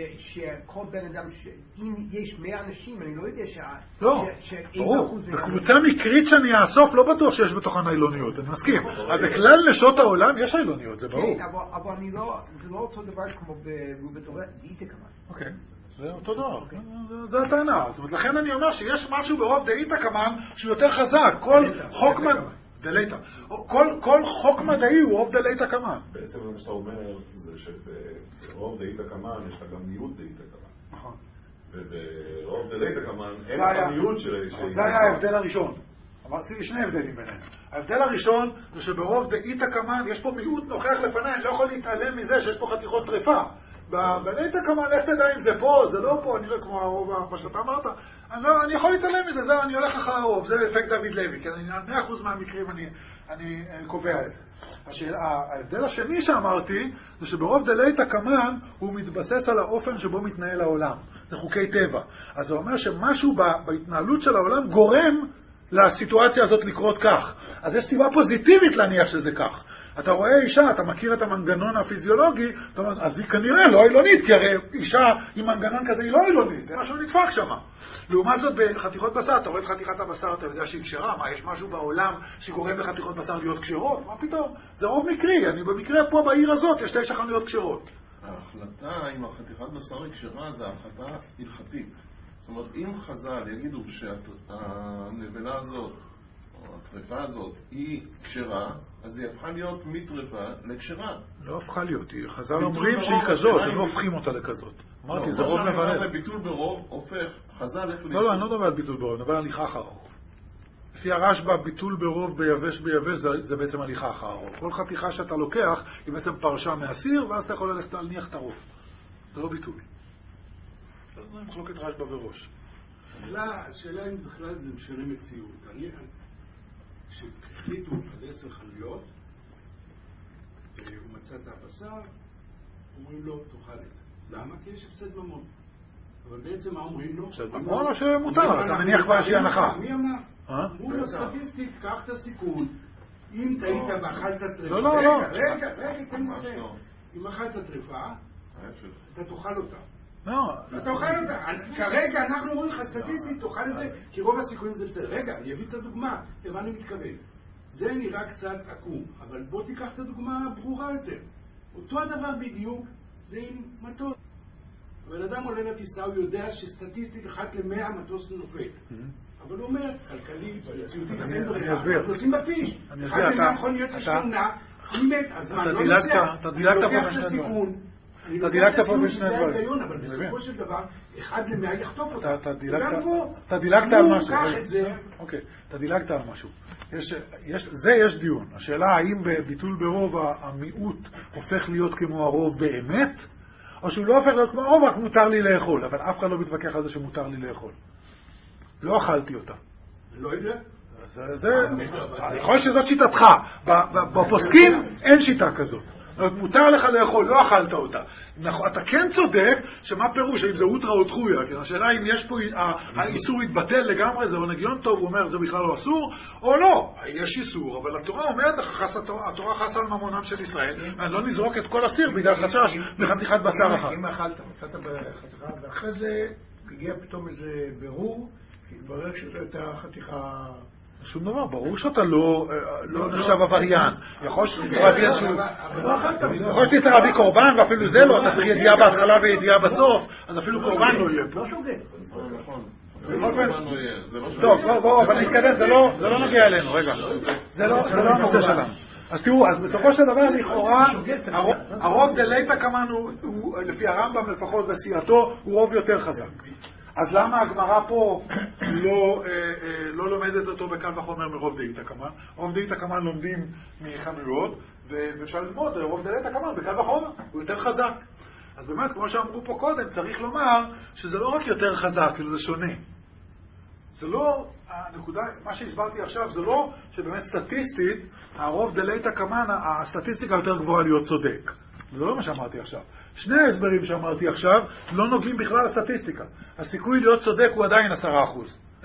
שכל בן אדם, אם יש 100 אנשים, אני לא יודע לא, ברור. בקבוצה מקרית שאני אאסוף, לא בטוח שיש בתוכן האילוניות, אני מסכים. אז בכלל נשות העולם יש האילוניות, זה ברור. כן, אבל זה לא אותו דבר כמו דאיתא קמן. אוקיי. זה אותו דבר, זה הטענה. זאת אומרת, לכן אני אומר שיש משהו ברוב דאיתא קמן שהוא יותר חזק. כל חוק דלייתא. כל חוק מדעי הוא רוב דלייתא קמן. בעצם מה שאתה אומר זה שברוב דאיתא קמן יש לך גם מיעוט דאיתא קמן. נכון. וברוב דלייתא קמן אין לך מיעוט של... זה היה ההבדל הראשון. אמרתי לי שני הבדלים ביניהם. ההבדל הראשון זה שברוב דאיתא קמן יש פה מיעוט נוכח לפניי, אני לא יכול להתעלם מזה שיש פה חתיכות טרפה. בדלייתא קמן, איך תדע אם זה פה, זה לא פה, אני לא כמו הרוב, מה שאתה אמרת. אני יכול להתעלם מזה, זהו, אני הולך אחר הרוב, זה אפקט דוד לוי, כי 100% מהמקרים אני קובע את זה. ההבדל השני שאמרתי, זה שברוב דלייתא קמן הוא מתבסס על האופן שבו מתנהל העולם. זה חוקי טבע. אז זה אומר שמשהו בהתנהלות של העולם גורם לסיטואציה הזאת לקרות כך. אז יש סיבה פוזיטיבית להניח שזה כך. אתה רואה אישה, אתה מכיר את המנגנון הפיזיולוגי, אתה אומר, אז היא כנראה לא אילונית, כי הרי אישה עם מנגנון כזה היא לא אילונית, זה משהו נדפק שם. לעומת זאת בחתיכות בשר, אתה רואה את חתיכת הבשר, אתה יודע שהיא כשרה, מה, יש משהו בעולם שגורם לחתיכות בשר להיות כשרות? מה פתאום? זה רוב מקרי, אני במקרה פה בעיר הזאת, יש 9 חנויות כשרות. ההחלטה אם החתיכת בשר היא כשרה זה החלטה הלכתית. זאת אומרת, אם חז"ל יגידו שהנבלה הזאת, או הטרפה הזאת, היא כשרה, אז היא הפכה להיות מטרפה לכשרה. לא הפכה להיות, חז"ל אומרים שהיא כזאת, הם לא הופכים אותה לכזאת. אמרתי, זה רוב מברד. ביטול ברוב הופך, חז"ל איך... לא, אני לא מדבר על ביטול ברוב, אני מדבר על הליכה אחר הרוב. לפי הרשב"א, ביטול ברוב ביבש זה בעצם הליכה אחר הרוב. כל חתיכה שאתה לוקח היא בעצם פרשה מהסיר, ואז אתה יכול להניח את הרוב. זה לא ביטול. זה מחלוקת רשב"א בראש. השאלה אם בכלל זה משנה מציאות. כשהחליטו על 10 חנויות, הוא מצא את הבשר, אומרים לו, תאכל את זה. למה? כי יש הפסד ממון. אבל בעצם מה אומרים לו? הפסד ממון או שמותר? אתה מניח כבר שהיא הנחה. מי אמר? אמרו לו סטטיסטית, קח את הסיכון. אם טעית ואכלת טריפה... לא. רגע, תן לסיים. אם אכלת טריפה, אתה תאכל אותה. לא. אתה תאכל אותה. כרגע אנחנו אומרים לך סטטיסטית, תאכל את זה, כי רוב הסיכויים זה בסדר. רגע, אני אביא את הדוגמה, למה אני מתכוון. זה נראה קצת עקום, אבל בוא תיקח את הדוגמה הברורה יותר. אותו הדבר בדיוק זה עם מטוס. אבל אדם עולה לטיסה, הוא יודע שסטטיסטית 1 ל-100 מטוס נופל. אבל הוא אומר, כלכלי, בציותי, אני אסביר. נוסעים בפיש. אני 1 אסביר, ל-100 יכול להיות לשתונה, אני מת, אז מה, לא אתה דילגת פה בשני דברים. אתה דילגת פה בשני דברים. אבל בסופו של דבר, 1 ל-100 יחטוף אותה. אתה דילגת על משהו. אוקיי, אתה דילגת על משהו. יש דיון. השאלה האם בביטול ברוב המיעוט הופך להיות כמו הרוב באמת, או שהוא לא הופך להיות כמו הרוב, רק מותר לי לאכול. אבל אף אחד לא מתווכח על זה שמותר לי לאכול. לא אכלתי אותה. לא יודע. יכול להיות שזאת שיטתך. בפוסקים אין שיטה כזאת. מותר לך לאכול, לא אכלת אותה. אתה כן צודק, שמה פירוש, האם זה אוטרה או תחויה, השאלה אם יש פה, האיסור יתבטל לגמרי, זה לא נגיון טוב, הוא אומר, זה בכלל לא אסור, או לא, יש איסור, אבל התורה אומרת, התורה חסה על ממונם של ישראל, לא נזרוק את כל הסיר בגלל חשש בחתיכת בשר אחת. אם אכלת, מצאת בחתיכה, ואחרי זה הגיע פתאום איזה ברור, התברר שזו הייתה חתיכה... שום דבר, ברור שאתה לא נחשב עבריין. יכול שתצטרך להביא קורבן, ואפילו זה לא, אתה צריך ידיעה בהתחלה וידיעה בסוף, אז אפילו קורבן לא יהיה פה. טוב, בואו, אבל נתקדם, זה לא נגיע אלינו, רגע. זה לא הנושא שלנו. אז תראו, אז בסופו של דבר לכאורה, הרוב דלייתא קמן הוא, לפי הרמב"ם לפחות בסיעתו, הוא רוב יותר חזק. אז למה הגמרא פה לא לומדת אותו בקל וחומר מרוב דאיתא קמן? רוב דאיתא קמן לומדים מחנויות, ואפשר ללמוד רוב דאיתא קמן בקל וחומר, הוא יותר חזק. אז באמת, כמו שאמרו פה קודם, צריך לומר שזה לא רק יותר חזק, אלא זה שונה. זה לא, הנקודה, מה שהסברתי עכשיו, זה לא שבאמת סטטיסטית, הרוב דאיתא קמן, הסטטיסטיקה יותר גבוהה להיות צודק. זה לא מה שאמרתי עכשיו. שני ההסברים שאמרתי עכשיו לא נוגעים בכלל לסטטיסטיקה. הסיכוי להיות צודק הוא עדיין 10%, 90%.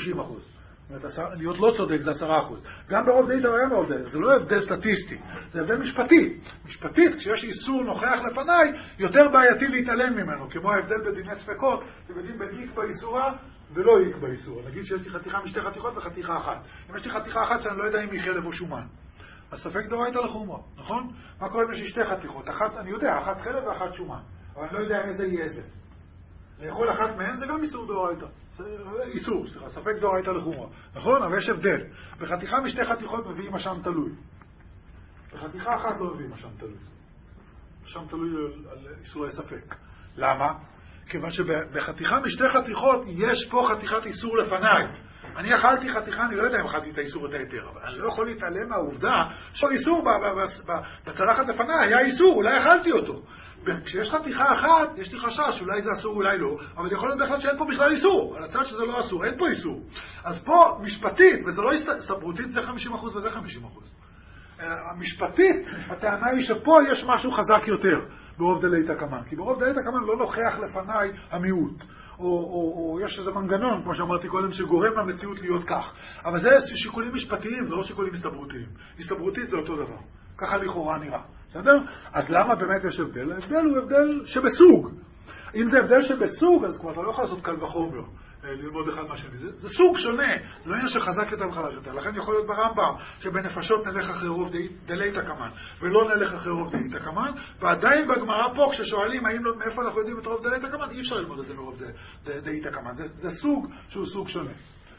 להיות לא צודק זה 10%. גם ברוב דאיתא וגם ברוב דאיתא. זה לא הבדל סטטיסטי, זה הבדל משפטי. משפטית, כשיש איסור נוכח לפניי, יותר בעייתי להתעלם ממנו, כמו ההבדל בדיני ספקות, שבדין בין איק באיסורה ולא איק באיסורה. נגיד שיש לי חתיכה משתי חתיכות וחתיכה אחת. אם יש לי חתיכה אחת שאני לא יודע אם היא חלב או שומן. הספק דאורייתא לחומרא, נכון? מה קורה אם יש לי שתי חתיכות? אחת, אני יודע, אחת חלב ואחת שומן. אבל אני לא יודע איזה יהיה איזה. לאכול אחת מהן זה גם איסור דאורייתא. איסור, ספק דאורייתא לחומרא. נכון? אבל יש הבדל. בחתיכה משתי חתיכות מביאים אשם תלוי. בחתיכה אחת לא מביאים אשם תלוי. אשם תלוי על איסורי ספק. למה? כיוון שבחתיכה משתי חתיכות יש פה חתיכת איסור לפניי. אני אכלתי חתיכה, אני לא יודע אם אכלתי את האיסור את היתר, אבל אני לא יכול להתעלם מהעובדה שאיסור בצלחת לפניי היה איסור, אולי אכלתי אותו. כשיש חתיכה אחת, יש לי חשש, אולי זה אסור, אולי לא, אבל יכול להיות בהחלט שאין פה בכלל איסור, על הצד שזה לא אסור, אין פה איסור. אז פה, משפטית, וזה לא סברותית, זה 50% וזה 50%. המשפטית, הטענה היא שפה יש משהו חזק יותר ברוב דאיתא קמן, כי ברוב דאיתא קמן לא נוכח לפניי המיעוט. או יש איזה מנגנון, כמו שאמרתי קודם, שגורם למציאות להיות כך. אבל זה שיקולים משפטיים, זה לא שיקולים הסתברותיים. הסתברותית זה אותו דבר. ככה לכאורה נראה. בסדר? אז למה באמת יש הבדל? ההבדל הוא הבדל שבסוג. אם זה הבדל שבסוג, אז כבר אתה לא יכול לעשות קל וחומר, ללמוד אחד מהשני. זה סוג שונה. זה לא עניין שחזק יותר וחלש יותר. לכן יכול להיות ברמב"ם שבנפשות נלך אחרי רוב דאיתא קמן, ולא נלך אחרי רוב דאיתא קמן, ועדיין בגמרא פה כששואלים מאיפה אנחנו יודעים את רוב דאיתא קמן, אי אפשר ללמוד את זה מרוב דאיתא קמן. זה סוג שהוא סוג שונה.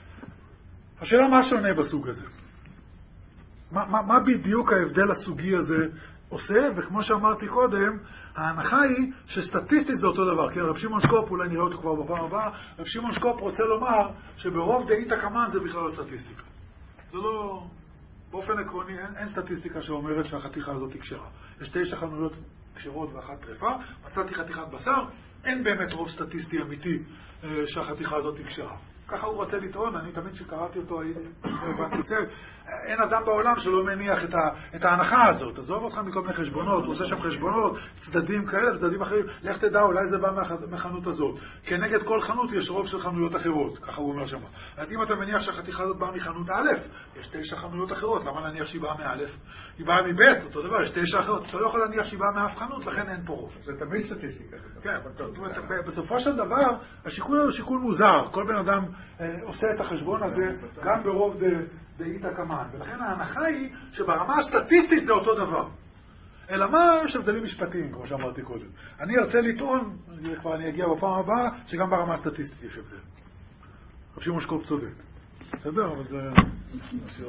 השאלה מה שונה בסוג הזה? מה בדיוק ההבדל הסוגי הזה עושה? וכמו שאמרתי קודם, ההנחה היא שסטטיסטית זה אותו דבר. כן, רב שמעון שקופ, אולי נראה אותו כבר בפעם הבאה, רב שמעון שקופ רוצה לומר שברוב דאיתא קמן זה בכלל לא סטטיסטיקה. זה לא... באופן עקרוני אין סטטיסטיקה שאומרת שהחתיכה הזאת היא כשרה. יש 9 חנויות כשרות ואחת טרפה, מצאתי חתיכת בשר, אין באמת רוב סטטיסטי אמיתי שהחתיכה הזאת היא כשרה. ככה הוא רוצה לטעון, אני תמיד שקראתי אותו, אין אדם בעולם שלא מניח את ההנחה הזאת. עזוב אותך מכל מיני חשבונות, הוא עושה שם חשבונות, צדדים כאלה, צדדים אחרים, לך תדע, אולי זה בא מהחנות הזאת. כנגד כל חנות יש רוב של חנויות אחרות, ככה הוא אומר שם. אם אתה מניח שהחתיכה הזאת באה מחנות א', יש 9 חנויות אחרות, למה להניח שהיא באה מא'? היא באה מב', אותו דבר, יש 9 אחרות, אתה לא יכול להניח שהיא באה מאף חנות, לכן אין פה רוב. זה תמיד סטטיסטיקה. כן, בסופו של דבר, השיקול הוא שיקול מוזר. כל בן אדם עושה את החשבון הזה גם ברוב דאיתא קמאן. ולכן ההנחה היא שברמה הסטטיסטית זה אותו דבר. אלא מה? יש הבדלים משפטיים, כמו שאמרתי קודם. אני ארצה לטעון, כבר אני אגיע בפעם הבאה, שגם ברמה הסטטיסטית יש הבדל. רב שמעון שקופ צודק. בסדר, אבל זה...